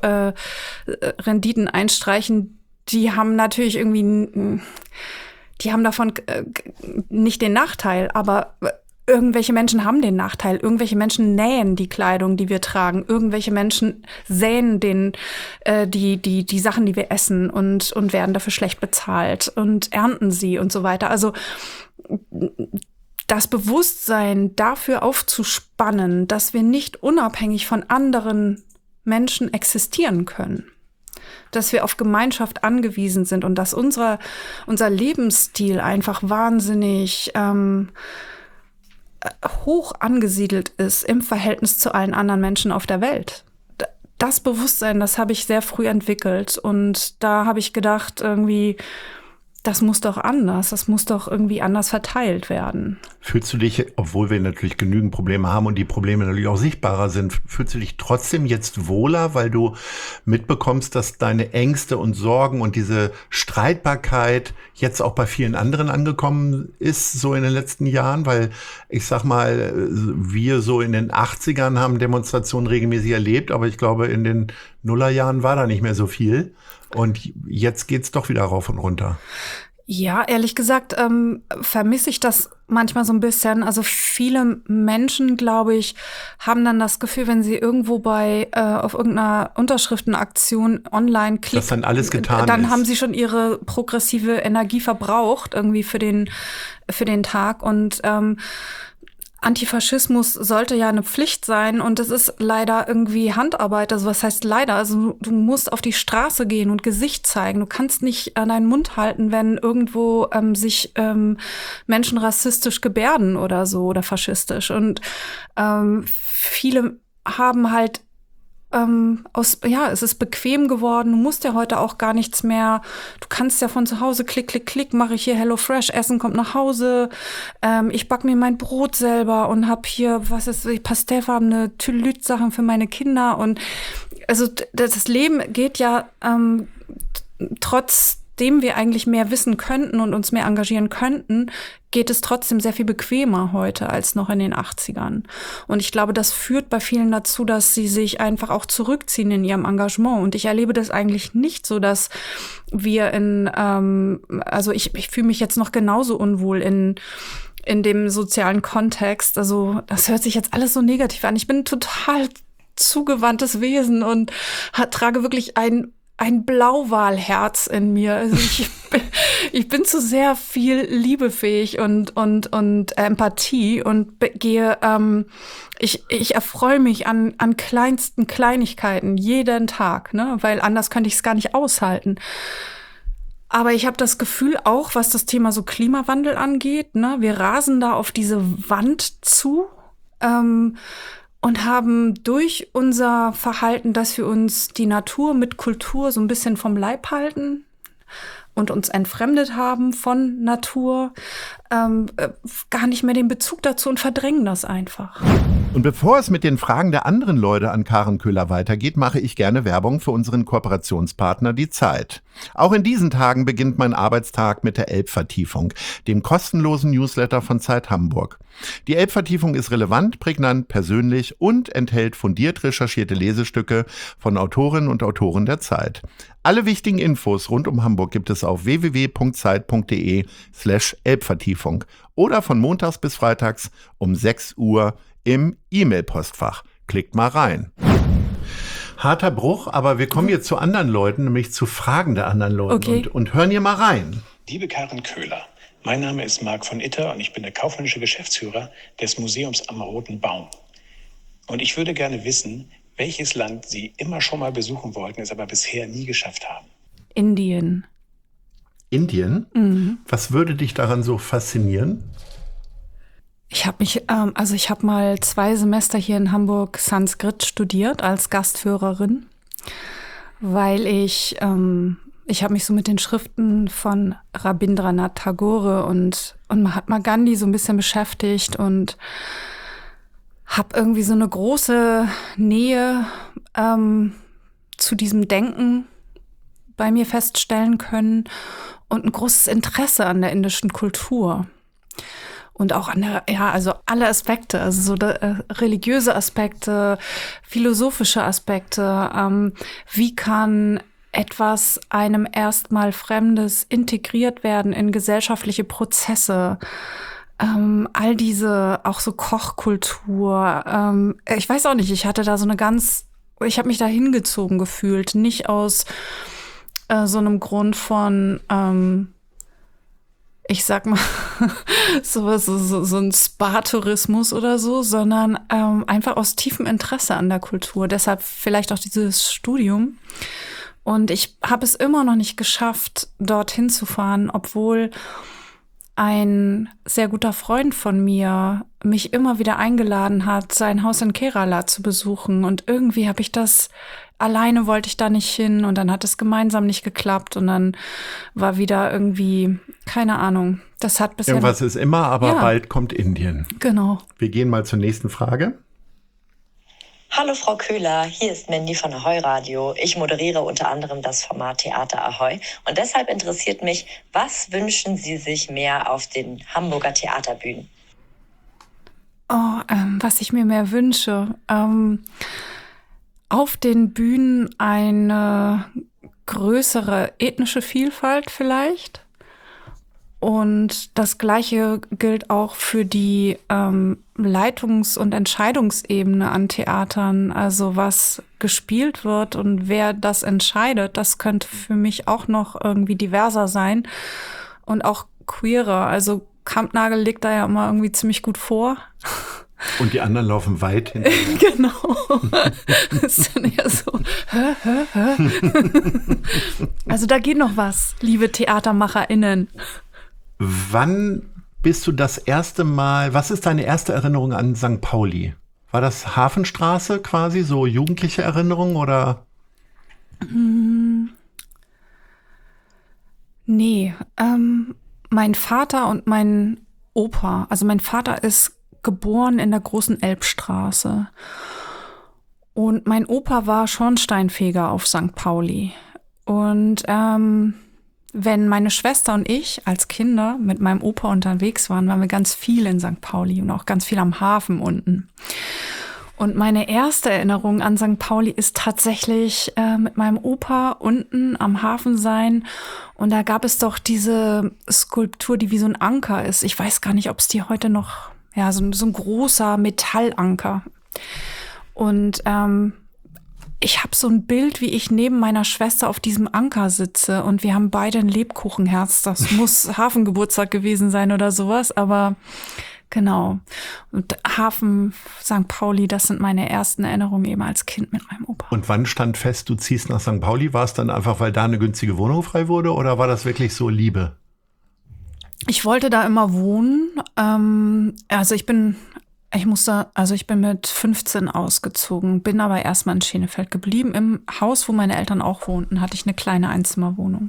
F-Renditen einstreichen, die haben natürlich irgendwie, die haben davon nicht den Nachteil, aber irgendwelche Menschen haben den Nachteil. Irgendwelche Menschen nähen die Kleidung, die wir tragen. Irgendwelche Menschen säen den, äh, die, die, die Sachen, die wir essen und, und werden dafür schlecht bezahlt und ernten sie und so weiter. Also, das Bewusstsein dafür aufzuspannen, dass wir nicht unabhängig von anderen Menschen existieren können, dass wir auf Gemeinschaft angewiesen sind und dass unser, unser Lebensstil einfach wahnsinnig ähm, hoch angesiedelt ist im Verhältnis zu allen anderen Menschen auf der Welt. Das Bewusstsein, das habe ich sehr früh entwickelt und da habe ich gedacht, irgendwie, das muss doch anders, das muss doch irgendwie anders verteilt werden. Fühlst du dich, obwohl wir natürlich genügend Probleme haben und die Probleme natürlich auch sichtbarer sind, fühlst du dich trotzdem jetzt wohler, weil du mitbekommst, dass deine Ängste und Sorgen und diese Streitbarkeit jetzt auch bei vielen anderen angekommen ist, so in den letzten Jahren? Weil ich sag mal, wir so in den achtzigern haben Demonstrationen regelmäßig erlebt, aber ich glaube, in den Nullerjahren war da nicht mehr so viel. Und jetzt geht's doch wieder rauf und runter. Ja, ehrlich gesagt, ähm, vermisse ich das manchmal so ein bisschen. Also viele Menschen, glaube ich, haben dann das Gefühl, wenn sie irgendwo bei äh, auf irgendeiner Unterschriftenaktion online klicken, dass dann alles getan dann ist. haben sie schon ihre progressive Energie verbraucht irgendwie für den für den Tag. Und ähm, Antifaschismus sollte ja eine Pflicht sein und es ist leider irgendwie Handarbeit. Also was heißt leider? Also du, du musst auf die Straße gehen und Gesicht zeigen. Du kannst nicht an deinen Mund halten, wenn irgendwo ähm, sich ähm, Menschen rassistisch gebärden oder so oder faschistisch. Und ähm, viele haben halt Ähm, aus, ja, es ist bequem geworden. Du musst ja heute auch gar nichts mehr. Du kannst ja von zu Hause klick, klick, klick, mache ich hier HelloFresh, Essen kommt nach Hause. Ähm, ich back mir mein Brot selber und hab hier, was ist, pastellfarbene Tülüt-Sachen für meine Kinder. Und also das Leben geht ja ähm, trotzdem wir eigentlich mehr wissen könnten und uns mehr engagieren könnten, geht es trotzdem sehr viel bequemer heute als noch in den achtzigern. Und ich glaube, das führt bei vielen dazu, dass sie sich einfach auch zurückziehen in ihrem Engagement. Und ich erlebe das eigentlich nicht so, dass wir in, ähm, also ich, ich fühle mich jetzt noch genauso unwohl in in dem sozialen Kontext. Also das hört sich jetzt alles so negativ an. Ich bin ein total zugewandtes Wesen und hat, trage wirklich ein ein Blauwalherz in mir. Also ich, bin, ich bin zu sehr viel liebefähig und und und Empathie und gehe. Ähm, ich ich erfreue mich an an kleinsten Kleinigkeiten jeden Tag, ne, weil anders könnte ich es gar nicht aushalten. Aber ich habe das Gefühl auch, was das Thema so Klimawandel angeht, ne, wir rasen da auf diese Wand zu. Ähm, Und haben durch unser Verhalten, dass wir uns die Natur mit Kultur so ein bisschen vom Leib halten und uns entfremdet haben von Natur, ähm, äh, gar nicht mehr den Bezug dazu und verdrängen das einfach. Und bevor es mit den Fragen der anderen Leute an Karen Köhler weitergeht, mache ich gerne Werbung für unseren Kooperationspartner Die Zeit. Auch in diesen Tagen beginnt mein Arbeitstag mit der Elbvertiefung, dem kostenlosen Newsletter von Zeit Hamburg. Die Elbvertiefung ist relevant, prägnant, persönlich und enthält fundiert recherchierte Lesestücke von Autorinnen und Autoren der Zeit. Alle wichtigen Infos rund um Hamburg gibt es auf w w w punkt zeit punkt d e slash Elbvertiefung oder von montags bis freitags um sechs Uhr im E-Mail-Postfach. Klickt mal rein. Harter Bruch, aber wir kommen jetzt zu anderen Leuten, nämlich zu Fragen der anderen Leute Okay. und, und hören hier mal rein. Liebe Karen Köhler, mein Name ist Marc von Itter und ich bin der kaufmännische Geschäftsführer des Museums am Roten Baum. Und ich würde gerne wissen, welches Land Sie immer schon mal besuchen wollten, es aber bisher nie geschafft haben. Indien. Indien? Mhm. Was würde dich daran so faszinieren? Ich habe mich, ähm, also ich habe mal zwei Semester hier in Hamburg Sanskrit studiert als Gastführerin, weil ich, ähm, ich habe mich so mit den Schriften von Rabindranath Tagore und, und Mahatma Gandhi so ein bisschen beschäftigt und habe irgendwie so eine große Nähe ähm, zu diesem Denken bei mir feststellen können und ein großes Interesse an der indischen Kultur. Und auch an der, ja, also alle Aspekte, also so de, äh, religiöse Aspekte, philosophische Aspekte. Ähm, wie kann etwas einem erstmal Fremdes integriert werden in gesellschaftliche Prozesse? Ähm, all diese, auch so Kochkultur. Ähm, ich weiß auch nicht, ich hatte da so eine ganz, ich habe mich da hingezogen gefühlt. Nicht aus äh, so einem Grund von, ähm, ich sag mal, so, so, so, so ein Spa-Tourismus oder so, sondern ähm, einfach aus tiefem Interesse an der Kultur. Deshalb vielleicht auch dieses Studium. Und ich habe es immer noch nicht geschafft, dorthin zu fahren, obwohl ein sehr guter Freund von mir mich immer wieder eingeladen hat, sein Haus in Kerala zu besuchen. Und irgendwie habe ich das, alleine wollte ich da nicht hin und dann hat es gemeinsam nicht geklappt und dann war wieder irgendwie, keine Ahnung, das hat bisher... Irgendwas ist immer, aber Ja. bald kommt Indien. Genau. Wir gehen mal zur nächsten Frage. Hallo Frau Köhler, hier ist Mandy von Ahoi Radio. Ich moderiere unter anderem das Format Theater Ahoi und deshalb interessiert mich, was wünschen Sie sich mehr auf den Hamburger Theaterbühnen? Oh, ähm, was ich mir mehr wünsche. Ähm, auf den Bühnen eine größere ethnische Vielfalt vielleicht Und das Gleiche gilt auch für die ähm, Leitungs- und Entscheidungsebene an Theatern. Also was gespielt wird und wer das entscheidet, das könnte für mich auch noch irgendwie diverser sein und auch queerer. Also Kampnagel liegt da ja immer irgendwie ziemlich gut vor. Und die anderen laufen weit hinterher. Genau. Das ist dann eher so, hä, hä, hä? Also da geht noch was, liebe TheatermacherInnen. Wann bist du das erste Mal, was ist deine erste Erinnerung an Sankt Pauli? War das Hafenstraße quasi, so jugendliche Erinnerung oder? Mm, nee, ähm, mein Vater und mein Opa, also mein Vater ist geboren in der Großen Elbstraße und mein Opa war Schornsteinfeger auf Sankt Pauli. Und ähm, wenn meine Schwester und ich als Kinder mit meinem Opa unterwegs waren, waren wir ganz viel in Sankt Pauli und auch ganz viel am Hafen unten. Und meine erste Erinnerung an Sankt Pauli ist tatsächlich äh, mit meinem Opa unten am Hafen sein. Und da gab es doch diese Skulptur, die wie so ein Anker ist. Ich weiß gar nicht, ob es die heute noch, ja, so, so ein großer Metallanker. Und ähm, ich habe so ein Bild, wie ich neben meiner Schwester auf diesem Anker sitze und wir haben beide ein Lebkuchenherz. Das muss Hafengeburtstag gewesen sein oder sowas, aber genau. Und Hafen, Sankt Pauli, das sind meine ersten Erinnerungen eben als Kind mit meinem Opa. Und wann stand fest, du ziehst nach Sankt Pauli? War es dann einfach, weil da eine günstige Wohnung frei wurde oder war das wirklich so Liebe? Ich wollte da immer wohnen. Ähm, also ich bin... Ich musste, also ich bin mit fünfzehn ausgezogen, bin aber erstmal in Schenefeld geblieben. Im Haus, wo meine Eltern auch wohnten, hatte ich eine kleine Einzimmerwohnung.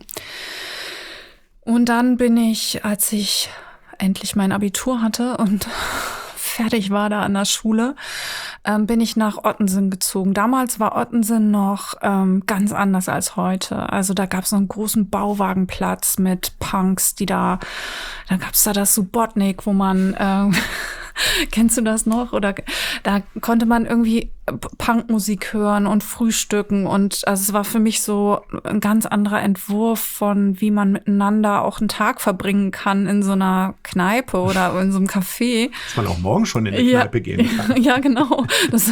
Und dann bin ich, als ich endlich mein Abitur hatte und fertig war da an der Schule, ähm, bin ich nach Ottensen gezogen. Damals war Ottensen noch ähm, ganz anders als heute. Also da gab es noch einen großen Bauwagenplatz mit Punks, die da, dann gab es da das Subotnik, wo man... Ähm, kennst du das noch? Oder da konnte man irgendwie Punkmusik hören und frühstücken und also es war für mich so ein ganz anderer Entwurf von, wie man miteinander auch einen Tag verbringen kann in so einer Kneipe oder in so einem Café. Dass man auch morgen schon in die ja, Kneipe gehen kann. Ja, genau. Das,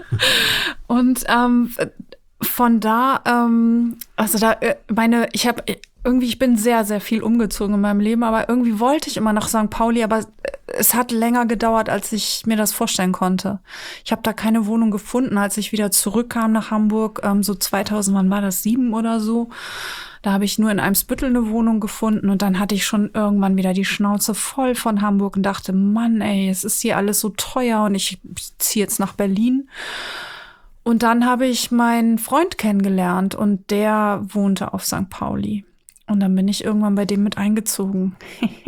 und ähm, von da, ähm, also da, meine, ich habe irgendwie, ich bin sehr, sehr viel umgezogen in meinem Leben, aber irgendwie wollte ich immer nach Sankt Pauli, aber es hat länger gedauert, als ich mir das vorstellen konnte. Ich habe da keine Wohnung gefunden, als ich wieder zurückkam nach Hamburg, ähm, so zweitausend, wann war das, sieben oder so. Da habe ich nur in Eimsbüttel eine Wohnung gefunden und dann hatte ich schon irgendwann wieder die Schnauze voll von Hamburg und dachte, Mann, ey, es ist hier alles so teuer und ich ziehe jetzt nach Berlin. Und dann habe ich meinen Freund kennengelernt und der wohnte auf Sankt Pauli. Und dann bin ich irgendwann bei dem mit eingezogen.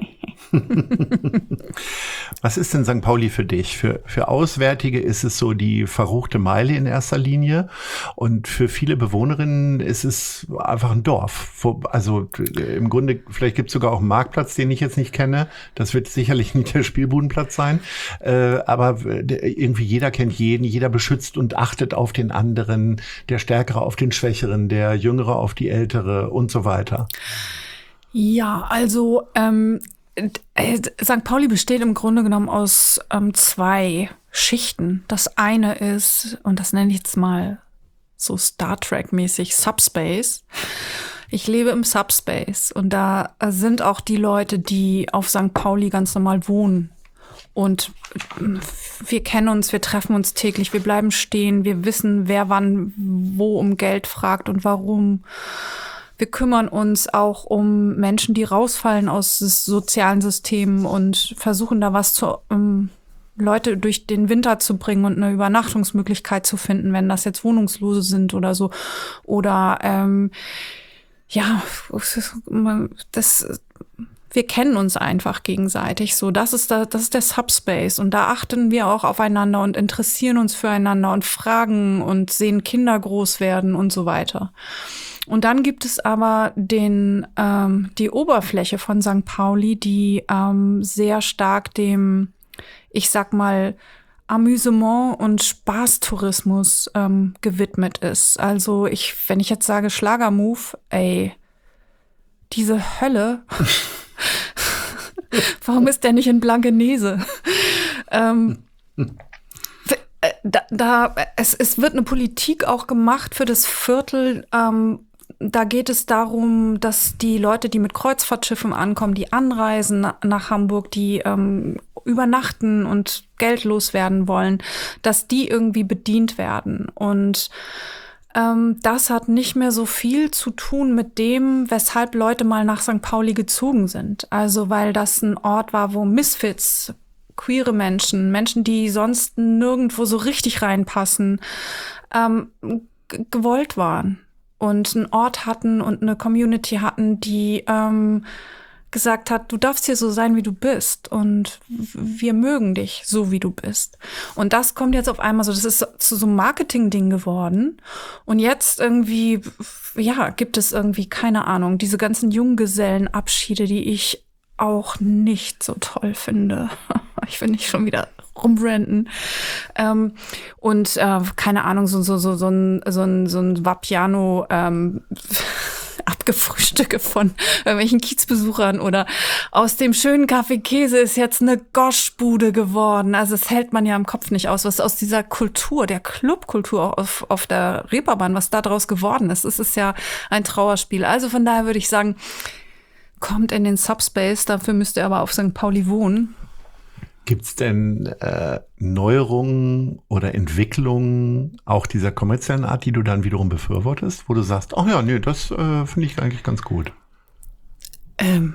Was ist denn Sankt Pauli für dich? Für, für Auswärtige ist es so die verruchte Meile in erster Linie. Und für viele Bewohnerinnen ist es einfach ein Dorf. Wo, also im Grunde, vielleicht gibt es sogar auch einen Marktplatz, den ich jetzt nicht kenne. Das wird sicherlich nicht der Spielbudenplatz sein. Äh, aber irgendwie jeder kennt jeden, jeder beschützt und achtet auf den anderen. Der Stärkere auf den Schwächeren, der Jüngere auf die Ältere und so weiter. Ja, also ähm, Sankt Pauli besteht im Grunde genommen aus ähm, zwei Schichten. Das eine ist, und das nenne ich jetzt mal so Star Trek-mäßig, Subspace. Ich lebe im Subspace und da sind auch die Leute, die auf Sankt Pauli ganz normal wohnen. Und wir kennen uns, wir treffen uns täglich, wir bleiben stehen, wir wissen, wer wann wo um Geld fragt und warum. Wir kümmern uns auch um Menschen, die rausfallen aus sozialen Systemen und versuchen da was zu, um Leute durch den Winter zu bringen und eine Übernachtungsmöglichkeit zu finden, wenn das jetzt Wohnungslose sind oder so. Oder ähm, ja, das, wir kennen uns einfach gegenseitig. So, das ist da, das ist der Subspace und da achten wir auch aufeinander und interessieren uns füreinander und fragen und sehen Kinder groß werden und so weiter. Und dann gibt es aber den ähm, die Oberfläche von Sankt Pauli, die ähm, sehr stark dem, ich sag mal, Amüsement und Spaßtourismus ähm, gewidmet ist. Also ich, wenn ich jetzt sage Schlagermove, ey, diese Hölle, Warum ist der nicht in Blankenese? ähm, da, da es, es wird eine Politik auch gemacht für das Viertel. Ähm, da geht es darum, dass die Leute, die mit Kreuzfahrtschiffen ankommen, die anreisen na, nach Hamburg, die ähm, übernachten und Geld loswerden wollen, dass die irgendwie bedient werden. Und ähm, das hat nicht mehr so viel zu tun mit dem, weshalb Leute mal nach Sankt Pauli gezogen sind. Also weil das ein Ort war, wo Misfits, queere Menschen, Menschen, die sonst nirgendwo so richtig reinpassen, ähm, g- gewollt waren und einen Ort hatten und eine Community hatten, die ähm, gesagt hat, du darfst hier so sein, wie du bist und wir mögen dich so, wie du bist. Und das kommt jetzt auf einmal so, das ist zu so einem Marketing-Ding geworden. Und jetzt irgendwie, ja, gibt es irgendwie, keine Ahnung, diese ganzen Junggesellenabschiede, die ich auch nicht so toll finde. Ich will nicht schon wieder rumrenten. Ähm, und äh, keine Ahnung, so, so, so, so ein, so ein, so ein Vapiano, ähm, Abgefrühstücke von irgendwelchen Kiezbesuchern oder aus dem schönen Café Käse ist jetzt eine Goschbude geworden. Also das hält man ja im Kopf nicht aus, was aus dieser Kultur, der Clubkultur auf, auf der Reeperbahn, was da draus geworden ist. Es ist ja ein Trauerspiel. Also von daher würde ich sagen, kommt in den Subspace, dafür müsst ihr aber auf Sankt Pauli wohnen. Gibt's denn äh, Neuerungen oder Entwicklungen auch dieser kommerziellen Art, die du dann wiederum befürwortest, wo du sagst, ach ja, nee, das äh, finde ich eigentlich ganz gut? Ähm,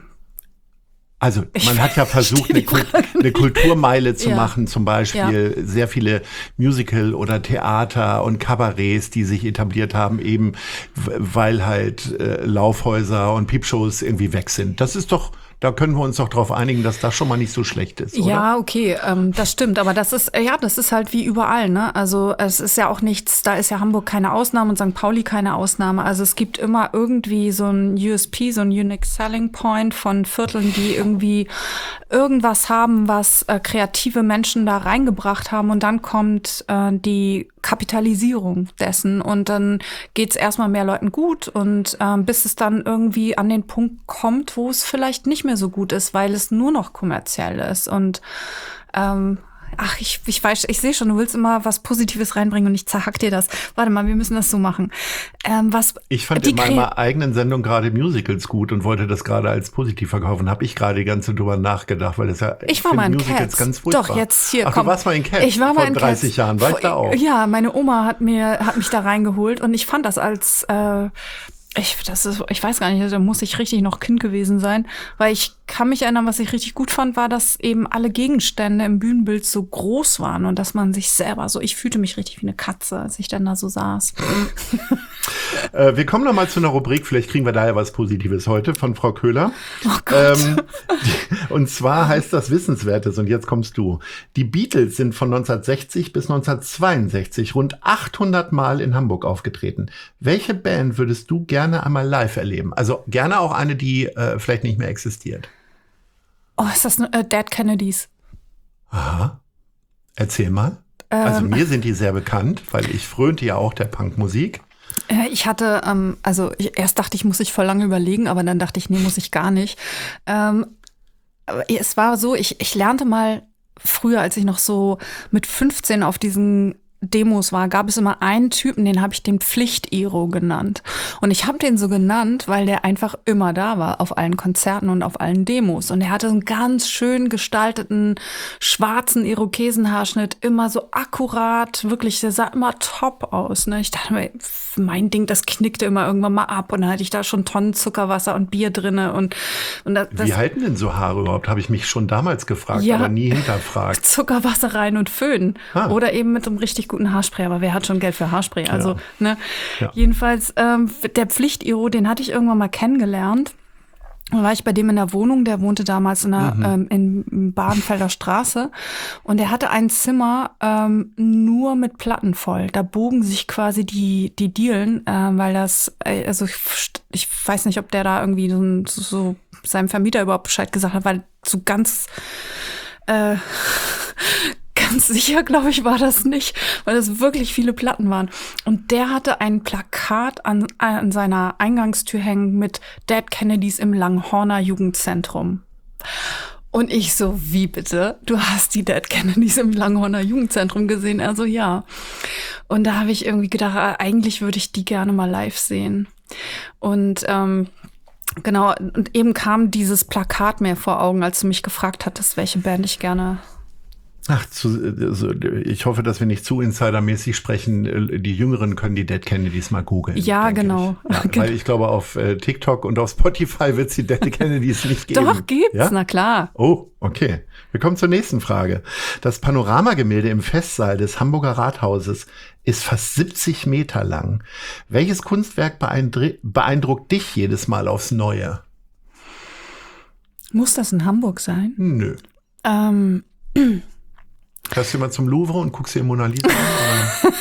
Also man hat ja versucht, eine, Kult, eine Kulturmeile zu ja. machen, zum Beispiel ja. sehr viele Musical- oder Theater und Kabarets, die sich etabliert haben, eben weil halt äh, Laufhäuser und Piepshows irgendwie weg sind. Das ist doch, da können wir uns doch darauf einigen, dass das schon mal nicht so schlecht ist, oder? Ja, okay, ähm, das stimmt. Aber das ist, ja, das ist halt wie überall, ne? Also es ist ja auch nichts, da ist ja Hamburg keine Ausnahme und Sankt Pauli keine Ausnahme. Also es gibt immer irgendwie so ein U S P, so ein Unique Selling Point von Vierteln, die irgendwie irgendwas haben, was äh, kreative Menschen da reingebracht haben. Und dann kommt äh, die Kapitalisierung dessen und dann geht's erstmal mehr Leuten gut und ähm, bis es dann irgendwie an den Punkt kommt, wo es vielleicht nicht mehr so gut ist, weil es nur noch kommerziell ist und ähm, ach, ich, ich weiß, ich sehe schon, du willst immer was Positives reinbringen und ich zerhack dir das. Warte mal, wir müssen das so machen. Ähm, was ich fand in meiner eigenen Sendung gerade Musicals gut und wollte das gerade als positiv verkaufen. Habe ich gerade die ganze Zeit drüber nachgedacht, weil das ja ich war mal in Musicals Cats. ganz furchtbar. Doch, jetzt hier, Ach, komm. du warst mal in Cats ich war mal vor in dreißig Cats. Jahren, war ich da auch? Ja, meine Oma hat mir, hat mich da reingeholt und ich fand das als, äh, Ich, das ist, ich weiß gar nicht, da muss ich richtig noch Kind gewesen sein, weil ich kann mich erinnern, was ich richtig gut fand, war, dass eben alle Gegenstände im Bühnenbild so groß waren und dass man sich selber so, ich fühlte mich richtig wie eine Katze, als ich dann da so saß. äh, wir kommen noch mal zu einer Rubrik, vielleicht kriegen wir da ja was Positives heute von Frau Köhler. Oh Gott. Ähm, die, und zwar heißt das Wissenswertes und jetzt kommst du. Die Beatles sind von neunzehnhundertsechzig bis neunzehnhundertzweiundsechzig rund achthundert Mal in Hamburg aufgetreten. Welche Band würdest du gerne einmal live erleben? Also gerne auch eine, die äh, vielleicht nicht mehr existiert. Oh, ist das äh, Dead Kennedys? Aha. Erzähl mal. Ähm, also mir sind die sehr bekannt, weil ich frönte ja auch der Punkmusik. Äh, ich hatte, ähm, also ich, erst dachte ich, muss ich voll lange überlegen, aber dann dachte ich, nee, muss ich gar nicht. Ähm, aber es war so, ich, ich lernte mal früher, als ich noch so mit fünfzehn auf diesen Demos war, gab es immer einen Typen, den habe ich den Pflicht-Iro genannt. Und ich habe den so genannt, weil der einfach immer da war auf allen Konzerten und auf allen Demos. Und er hatte einen ganz schön gestalteten schwarzen Irokesenhaarschnitt, immer so akkurat, wirklich, der sah immer top aus. Ne? Ich dachte mir, mein Ding, das knickte immer irgendwann mal ab und dann hatte ich da schon Tonnen Zuckerwasser und Bier drinne. Und, und das, Wie halten denn so Haare überhaupt? Habe ich mich schon damals gefragt, ja, aber nie hinterfragt. Zuckerwasser rein und föhnen. Ah. Oder eben mit einem richtig guten Haarspray, aber wer hat schon Geld für Haarspray? Also, ja. ne? Ja. Jedenfalls, ähm, der Pflicht-Iro, den hatte ich irgendwann mal kennengelernt. Da war ich bei dem in der Wohnung, der wohnte damals in der mhm. ähm, in Badenfelder Straße und der hatte ein Zimmer ähm, nur mit Platten voll. Da bogen sich quasi die die Dielen, äh, weil das, äh, also ich, ich weiß nicht, ob der da irgendwie so, so seinem Vermieter überhaupt Bescheid gesagt hat, weil so ganz äh, Ganz sicher, glaube ich, war das nicht, weil es wirklich viele Platten waren. Und der hatte ein Plakat an, an seiner Eingangstür hängen mit Dead Kennedys im Langhorner Jugendzentrum. Und ich so, wie bitte? Du hast die Dead Kennedys im Langhorner Jugendzentrum gesehen? Also ja. Und da habe ich irgendwie gedacht, eigentlich würde ich die gerne mal live sehen. Und ähm, genau, und eben kam dieses Plakat mir vor Augen, als du mich gefragt hattest, welche Band ich gerne... Ach, zu, also ich hoffe, dass wir nicht zu insidermäßig sprechen. Die Jüngeren können die Dead Kennedys mal googeln. Ja, genau. Ich. Ja, weil ich glaube, auf äh, TikTok und auf Spotify wird es die Dead Kennedys nicht geben. Doch, gibt's, ja? Na klar. Oh, okay. Wir kommen zur nächsten Frage. Das Panoramagemälde im Festsaal des Hamburger Rathauses ist fast siebzig Meter lang. Welches Kunstwerk beeindru- beeindruckt dich jedes Mal aufs Neue? Muss das in Hamburg sein? Nö. Ähm... Fährst du immer zum Louvre und guckst dir Mona Lisa an?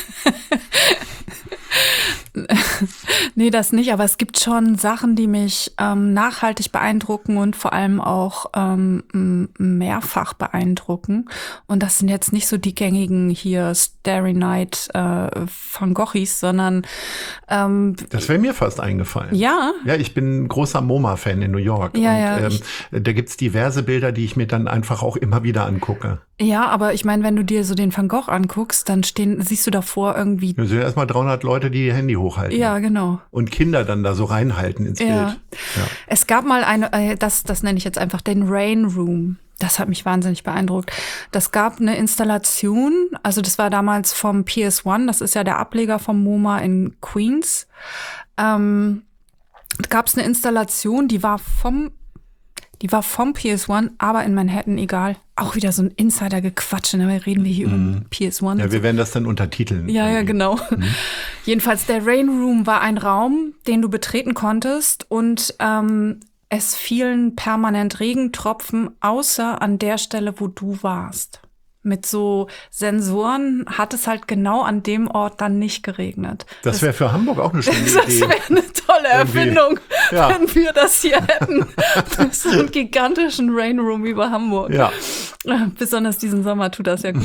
Nee, das nicht, aber es gibt schon Sachen, die mich ähm, nachhaltig beeindrucken und vor allem auch ähm, mehrfach beeindrucken. Und das sind jetzt nicht so die gängigen hier Starry Night äh, Van Goghis, sondern ähm, das wäre mir fast eingefallen. Ja? Ja, ich bin ein großer MoMA-Fan in New York. Ja, und ja, ähm, da gibt's diverse Bilder, die ich mir dann einfach auch immer wieder angucke. Ja, aber ich meine, wenn du dir so den Van Gogh anguckst, dann stehen, siehst du davor irgendwie... Da sind erstmal dreihundert Leute, die ihr Handy hochhalten. Ja, genau. Und Kinder dann da so reinhalten ins ja. Bild. Ja. Es gab mal eine, äh, das, das nenne ich jetzt einfach den Rain Room. Das hat mich wahnsinnig beeindruckt. Das gab eine Installation, also das war damals vom P S eins, das ist ja der Ableger vom MoMA in Queens. Ähm, da gab es eine Installation, die war vom Die war vom P S eins, aber in Manhattan, egal. Auch wieder so ein Insider-Gequatsch, ne? Reden wir hier mm. über P S eins. Ja, wir werden das dann untertiteln. Ja, ja, genau. Mm. Jedenfalls, der Rain Room war ein Raum, den du betreten konntest und ähm, es fielen permanent Regentropfen, außer an der Stelle, wo du warst. Mit so Sensoren hat es halt genau an dem Ort dann nicht geregnet. Das wäre für Hamburg auch eine schöne Idee. Das wäre eine tolle Erfindung, ja. wenn wir das hier hätten. So einen gigantischen Rain Room über Hamburg. Ja. Besonders diesen Sommer tut das ja gut.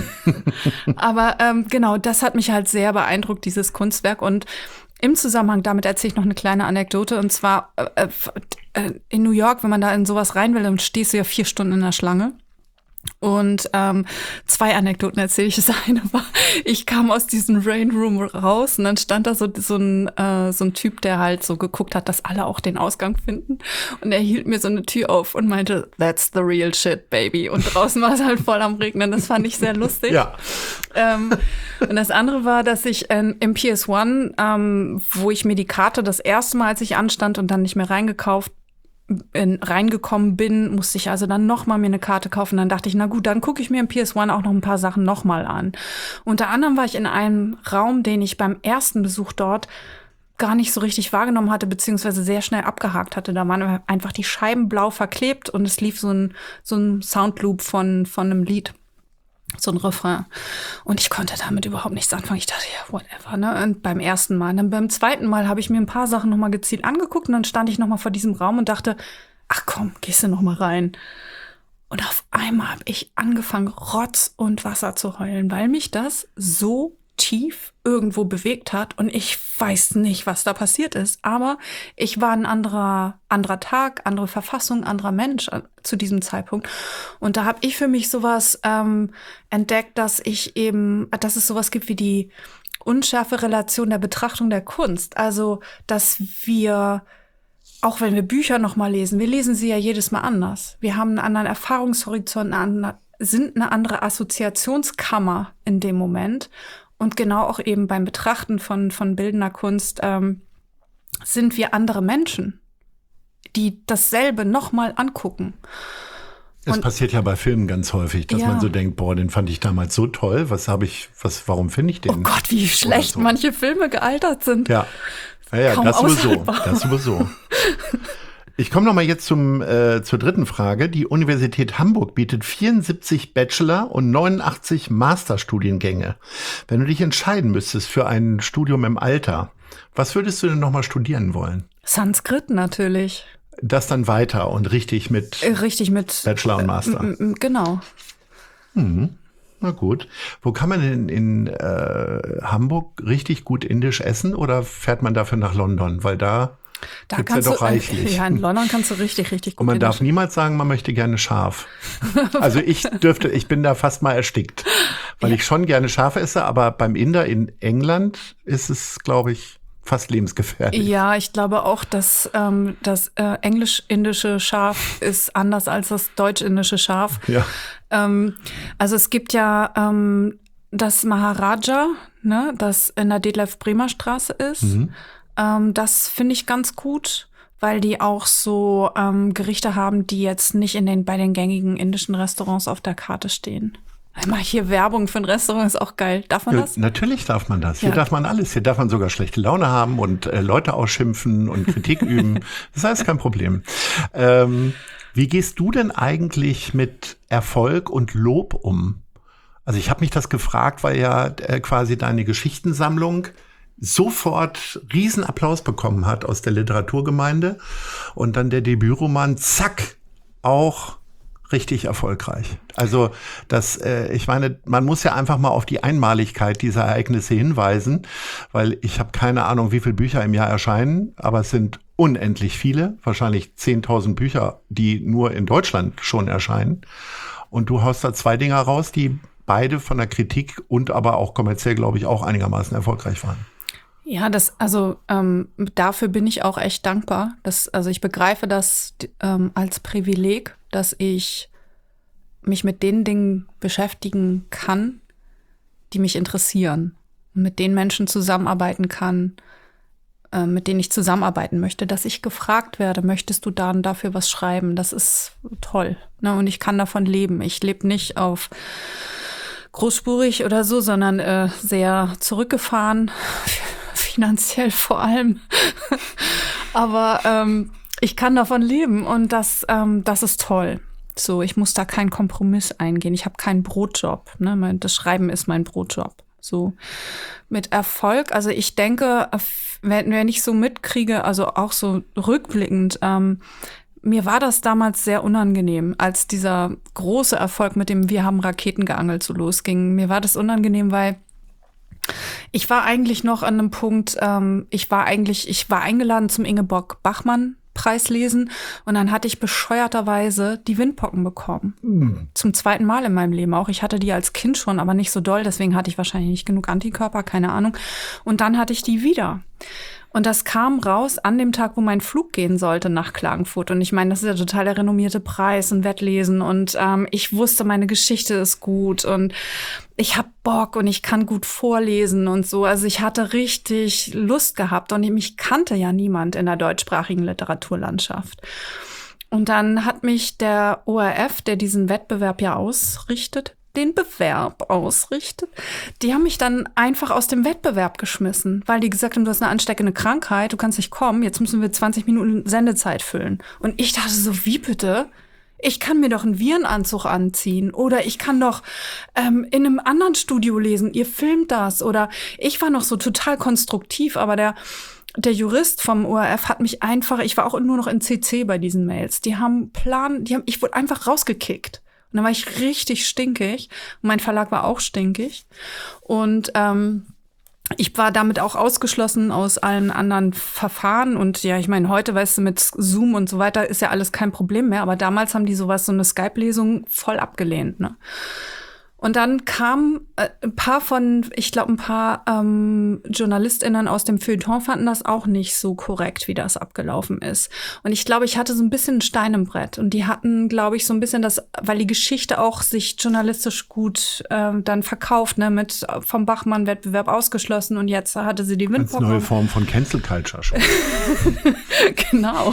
Aber ähm, genau, das hat mich halt sehr beeindruckt, dieses Kunstwerk. Und im Zusammenhang damit erzähle ich noch eine kleine Anekdote. Und zwar äh, äh, in New York, wenn man da in sowas rein will, dann stehst du ja vier Stunden in der Schlange. Und ähm, zwei Anekdoten erzähle ich. Das eine war, ich kam aus diesem Rain Room raus und dann stand da so, so, ein, äh, so ein Typ, der halt so geguckt hat, dass alle auch den Ausgang finden. Und er hielt mir so eine Tür auf und meinte, that's the real shit, baby. Und draußen war es halt voll am Regnen. Das fand ich sehr lustig. Ja. Ähm, und das andere war, dass ich äh, im P S eins, ähm, wo ich mir die Karte das erste Mal, als ich anstand und dann nicht mehr reingekauft In, reingekommen bin, musste ich also dann noch mal mir eine Karte kaufen. Dann dachte ich, na gut, dann gucke ich mir im P S eins auch noch ein paar Sachen noch mal an. Unter anderem war ich in einem Raum, den ich beim ersten Besuch dort gar nicht so richtig wahrgenommen hatte, beziehungsweise sehr schnell abgehakt hatte. Da waren einfach die Scheiben blau verklebt und es lief so ein, so ein Soundloop von, von einem Lied. So ein Refrain. Und ich konnte damit überhaupt nichts anfangen. Ich dachte, ja, whatever, ne? Und beim ersten Mal. Und dann beim zweiten Mal habe ich mir ein paar Sachen nochmal gezielt angeguckt und dann stand ich nochmal vor diesem Raum und dachte, ach komm, gehst du nochmal rein. Und auf einmal habe ich angefangen, Rotz und Wasser zu heulen, weil mich das so tief irgendwo bewegt hat und ich weiß nicht, was da passiert ist. Aber ich war ein anderer, anderer Tag, andere Verfassung, anderer Mensch zu diesem Zeitpunkt. Und da habe ich für mich sowas ähm, entdeckt, dass ich eben, dass es sowas gibt wie die unschärfe Relation der Betrachtung der Kunst. Also, dass wir, auch wenn wir Bücher noch mal lesen, wir lesen sie ja jedes Mal anders. Wir haben einen anderen Erfahrungshorizont, eine andere, sind eine andere Assoziationskammer in dem Moment. Und genau auch eben beim Betrachten von, von bildender Kunst ähm, sind wir andere Menschen, die dasselbe nochmal angucken. Es Und, passiert ja bei Filmen ganz häufig, dass ja. man so denkt, boah, den fand ich damals so toll, was habe ich, was, warum finde ich den? Oh Gott, wie schlecht so. Manche Filme gealtert sind. Ja, ja, ja Kaum das sowieso, aushaltbar. das sowieso. Ich komme noch mal jetzt zum, äh, zur dritten Frage. Die Universität Hamburg bietet vierundsiebzig Bachelor- und neunundachtzig Masterstudiengänge. Wenn du dich entscheiden müsstest für ein Studium im Alter, was würdest du denn noch mal studieren wollen? Sanskrit natürlich. Das dann weiter und richtig mit, richtig mit Bachelor und Master. Äh, genau. Mhm. Na gut. Wo kann man denn in äh, Hamburg richtig gut indisch essen oder fährt man dafür nach London? Weil da Da Gibt's ja kannst doch du, reichlich. Ja, in London kannst du richtig, richtig gut. Und man Indisch. darf niemals sagen, man möchte gerne scharf. Also ich dürfte, ich bin da fast mal erstickt, weil Ja. ich schon gerne scharf esse, aber beim Inder in England ist es, glaube ich, fast lebensgefährlich. Ja, ich glaube auch, dass ähm, das äh, englisch-indische Schaf ist anders als das deutsch-indische Schaf. Ja. Ähm, also es gibt ja ähm, das Maharaja, ne, das in der Detlef-Bremer-Straße ist. Mhm. Ähm, das finde ich ganz gut, weil die auch so ähm, Gerichte haben, die jetzt nicht in den bei den gängigen indischen Restaurants auf der Karte stehen. Einmal hier Werbung für ein Restaurant ist auch geil. Darf man Ja, das? natürlich darf man das. Hier Ja. darf man alles. Hier darf man sogar schlechte Laune haben und äh, Leute ausschimpfen und Kritik üben. Das ist alles kein Problem. Ähm, wie gehst du denn eigentlich mit Erfolg und Lob um? Also ich habe mich das gefragt, weil ja äh, quasi deine Geschichtensammlung sofort Riesenapplaus bekommen hat aus der Literaturgemeinde und dann der Debütroman, zack, auch richtig erfolgreich. Also das, äh, ich meine, man muss ja einfach mal auf die Einmaligkeit dieser Ereignisse hinweisen, weil ich habe keine Ahnung, wie viele Bücher im Jahr erscheinen, aber es sind unendlich viele, wahrscheinlich zehntausend Bücher, die nur in Deutschland schon erscheinen. Und du haust da zwei Dinger raus, die beide von der Kritik und aber auch kommerziell, glaube ich, auch einigermaßen erfolgreich waren. Ja, das, also ähm, dafür bin ich auch echt dankbar. Das, also ich begreife das ähm, als Privileg, dass ich mich mit den Dingen beschäftigen kann, die mich interessieren. Und mit den Menschen zusammenarbeiten kann, äh, mit denen ich zusammenarbeiten möchte. Dass ich gefragt werde, möchtest du dann dafür was schreiben? Das ist toll. Ne? Und ich kann davon leben. Ich lebe nicht auf großspurig oder so, sondern äh, sehr zurückgefahren. Finanziell vor allem. Aber ähm, ich kann davon leben und das, ähm, das ist toll. So, ich muss da keinen Kompromiss eingehen. Ich habe keinen Brotjob. Ne? Mein, das Schreiben ist mein Brotjob. So mit Erfolg. Also ich denke, wenn, wenn ich so mitkriege, also auch so rückblickend, ähm, mir war das damals sehr unangenehm, als dieser große Erfolg mit dem Wir haben Raketen geangelt so losging. Mir war das unangenehm, weil ich war eigentlich noch an einem Punkt, ähm, ich war eigentlich, ich war eingeladen zum Ingeborg-Bachmann-Preis lesen und dann hatte ich bescheuerterweise die Windpocken bekommen. Mhm. Zum zweiten Mal in meinem Leben auch. Ich hatte die als Kind schon, aber nicht so doll, deswegen hatte ich wahrscheinlich nicht genug Antikörper, keine Ahnung. Und dann hatte ich die wieder. Und das kam raus an dem Tag, wo mein Flug gehen sollte nach Klagenfurt. Und ich meine, das ist ja total der renommierte Preis und Wettlesen. Und ähm, ich wusste, meine Geschichte ist gut und ich hab Bock und ich kann gut vorlesen und so. Also ich hatte richtig Lust gehabt und mich kannte ja niemand in der deutschsprachigen Literaturlandschaft. Und dann hat mich der O R F, der diesen Wettbewerb ja ausrichtet, den Bewerb ausrichtet, die haben mich dann einfach aus dem Wettbewerb geschmissen, weil die gesagt haben, du hast eine ansteckende Krankheit, du kannst nicht kommen, jetzt müssen wir zwanzig Minuten Sendezeit füllen. Und ich dachte so, wie bitte? Ich kann mir doch einen Virenanzug anziehen oder ich kann doch ähm, in einem anderen Studio lesen, ihr filmt das. Oder ich war noch so total konstruktiv, aber der Der Jurist vom O R F hat mich einfach, ich war auch nur noch in C C bei diesen Mails. Die haben Plan, die haben, ich wurde einfach rausgekickt. Und dann war ich richtig stinkig. Und mein Verlag war auch stinkig. Und ähm, ich war damit auch ausgeschlossen aus allen anderen Verfahren. Und ja, ich meine, heute, weißt du, mit Zoom und so weiter ist ja alles kein Problem mehr. Aber damals haben die sowas, so eine Skype-Lesung voll abgelehnt, ne? Und dann kamen äh, ein paar von, ich glaube, ein paar ähm, JournalistInnen aus dem Feuilleton fanden das auch nicht so korrekt, wie das abgelaufen ist. Und ich glaube, ich hatte so ein bisschen ein Stein im Brett. Und die hatten, glaube ich, so ein bisschen das, weil die Geschichte auch sich journalistisch gut äh, dann verkauft, ne, mit vom Bachmann-Wettbewerb ausgeschlossen. Und jetzt hatte sie die Windpocken. Als neue Form von Cancel Culture schon. Genau.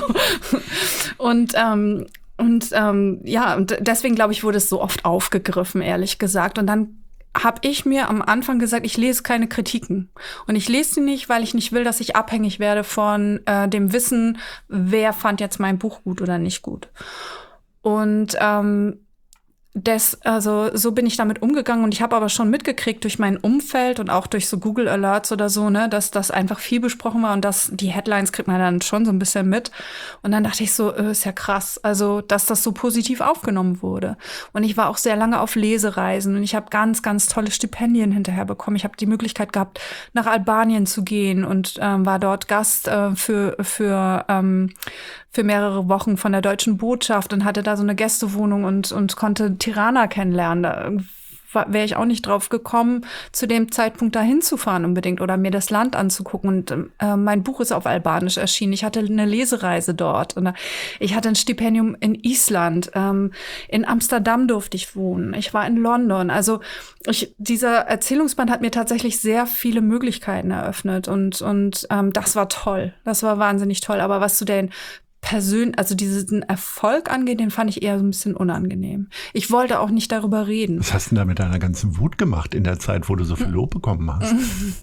Und ähm, Und ähm, ja, und deswegen, glaube ich, wurde es so oft aufgegriffen, ehrlich gesagt. Und dann habe ich mir am Anfang gesagt, ich lese keine Kritiken. Und ich lese sie nicht, weil ich nicht will, dass ich abhängig werde von äh, dem Wissen, wer fand jetzt mein Buch gut oder nicht gut. Und ähm, des, also so bin ich damit umgegangen und ich habe aber schon mitgekriegt durch mein Umfeld und auch durch so Google Alerts oder so, ne, dass das einfach viel besprochen war und dass die Headlines kriegt man dann schon so ein bisschen mit. Und dann dachte ich so, äh, ist ja krass, also dass das so positiv aufgenommen wurde. Und ich war auch sehr lange auf Lesereisen und ich habe ganz, ganz tolle Stipendien hinterher bekommen. Ich habe die Möglichkeit gehabt, nach Albanien zu gehen und ähm, war dort Gast äh, für für ähm, für mehrere Wochen von der Deutschen Botschaft und hatte da so eine Gästewohnung und und konnte Tirana kennenlernen. Da wäre ich auch nicht drauf gekommen, zu dem Zeitpunkt da hinzufahren unbedingt oder mir das Land anzugucken. Und äh, mein Buch ist auf Albanisch erschienen. Ich hatte eine Lesereise dort. Und ich hatte ein Stipendium in Island. Ähm, in Amsterdam durfte ich wohnen. Ich war in London. Also ich, dieser Erzählungsband hat mir tatsächlich sehr viele Möglichkeiten eröffnet. Und, und ähm, das war toll. Das war wahnsinnig toll. Aber was zu den Persön, also diesen Erfolg angeht, den fand ich eher so ein bisschen unangenehm. Ich wollte auch nicht darüber reden. Was hast du denn da mit deiner ganzen Wut gemacht in der Zeit, wo du so viel Lob bekommen hast?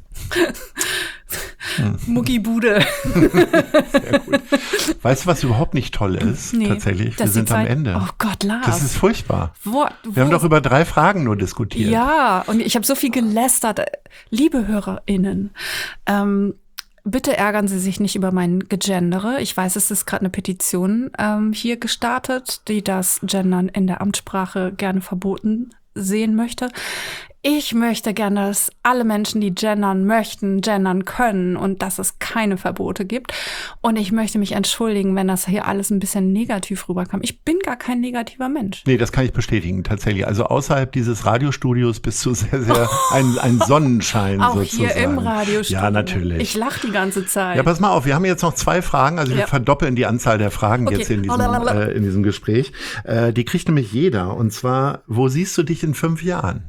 Muckibude. Sehr gut. Weißt du, was überhaupt nicht toll ist? Nee, tatsächlich, wir sind am Ende. Oh Gott, Lars. Das ist furchtbar. Wo, wir wo, haben doch über drei Fragen nur diskutiert. Ja, und ich habe so viel gelästert. Liebe HörerInnen, ähm, bitte ärgern Sie sich nicht über mein Gegendere. Ich weiß, es ist gerade eine Petition ähm, hier gestartet, die das Gendern in der Amtssprache gerne verboten sehen möchte. Ich möchte gerne, dass alle Menschen, die gendern möchten, gendern können und dass es keine Verbote gibt. Und ich möchte mich entschuldigen, wenn das hier alles ein bisschen negativ rüberkam. Ich bin gar kein negativer Mensch. Nee, das kann ich bestätigen, tatsächlich. Also außerhalb dieses Radiostudios bist du sehr, sehr ein, ein Sonnenschein auch sozusagen. Auch hier im Radiostudio. Ja, natürlich. Ich lache die ganze Zeit. Ja, pass mal auf, wir haben jetzt noch zwei Fragen. Also wir ja. verdoppeln die Anzahl der Fragen okay. jetzt in diesem, äh, in diesem Gespräch. Äh, die kriegt nämlich jeder. Und zwar, wo siehst du dich in fünf Jahren?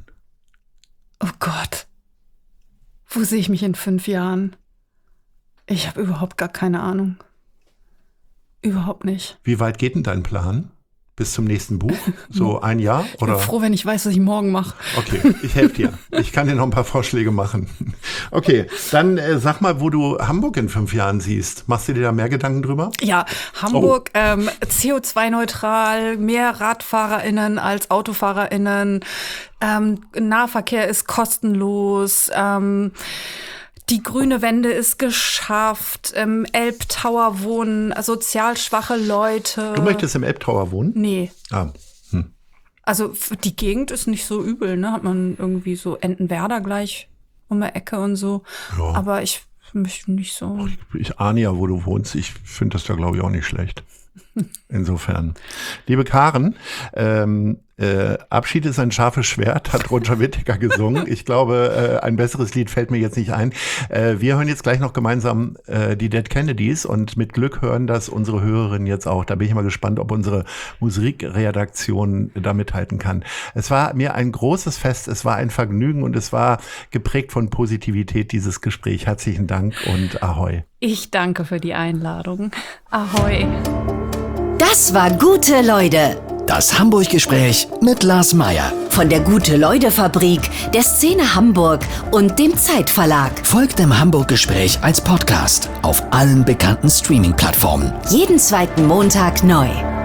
Oh Gott, wo sehe ich mich in fünf Jahren? Ich habe überhaupt gar keine Ahnung. Überhaupt nicht. Wie weit geht denn dein Plan? Bis zum nächsten Buch? So ein Jahr? Oder? Ich bin froh, wenn ich weiß, was ich morgen mache. Okay, ich helfe dir. Ich kann dir noch ein paar Vorschläge machen. Okay, dann äh, sag mal, wo du Hamburg in fünf Jahren siehst. Machst du dir da mehr Gedanken drüber? Ja, Hamburg oh. ähm, C O zwei neutral, mehr RadfahrerInnen als AutofahrerInnen. Ähm, Nahverkehr ist kostenlos. Ähm, Die grüne Wende ist geschafft. Im Elbtower wohnen sozial schwache Leute. Du möchtest im Elbtower wohnen? Nee. Ah. Hm. Also die Gegend ist nicht so übel, ne? Hat man irgendwie so Entenwerder gleich um die Ecke und so. Ja. Aber ich möchte nicht so. Ich, ich ahne ja, wo du wohnst. Ich finde das da, glaube ich, auch nicht schlecht. Insofern. Liebe Karen, ähm, äh, Abschied ist ein scharfes Schwert, hat Roger Whittaker gesungen. Ich glaube, äh, ein besseres Lied fällt mir jetzt nicht ein. Äh, wir hören jetzt gleich noch gemeinsam äh, die Dead Kennedys und mit Glück hören das unsere Hörerinnen jetzt auch. Da bin ich mal gespannt, ob unsere Musikredaktion da mithalten kann. Es war mir ein großes Fest, es war ein Vergnügen und es war geprägt von Positivität, dieses Gespräch. Herzlichen Dank und Ahoi. Ich danke für die Einladung. Ahoi. Das war Gute Leute. Das Hamburg-Gespräch mit Lars Meier. Von der Gute-Leute-Fabrik, der Szene Hamburg und dem Zeitverlag. Folgt dem Hamburg-Gespräch als Podcast auf allen bekannten Streaming-Plattformen. Jeden zweiten Montag neu.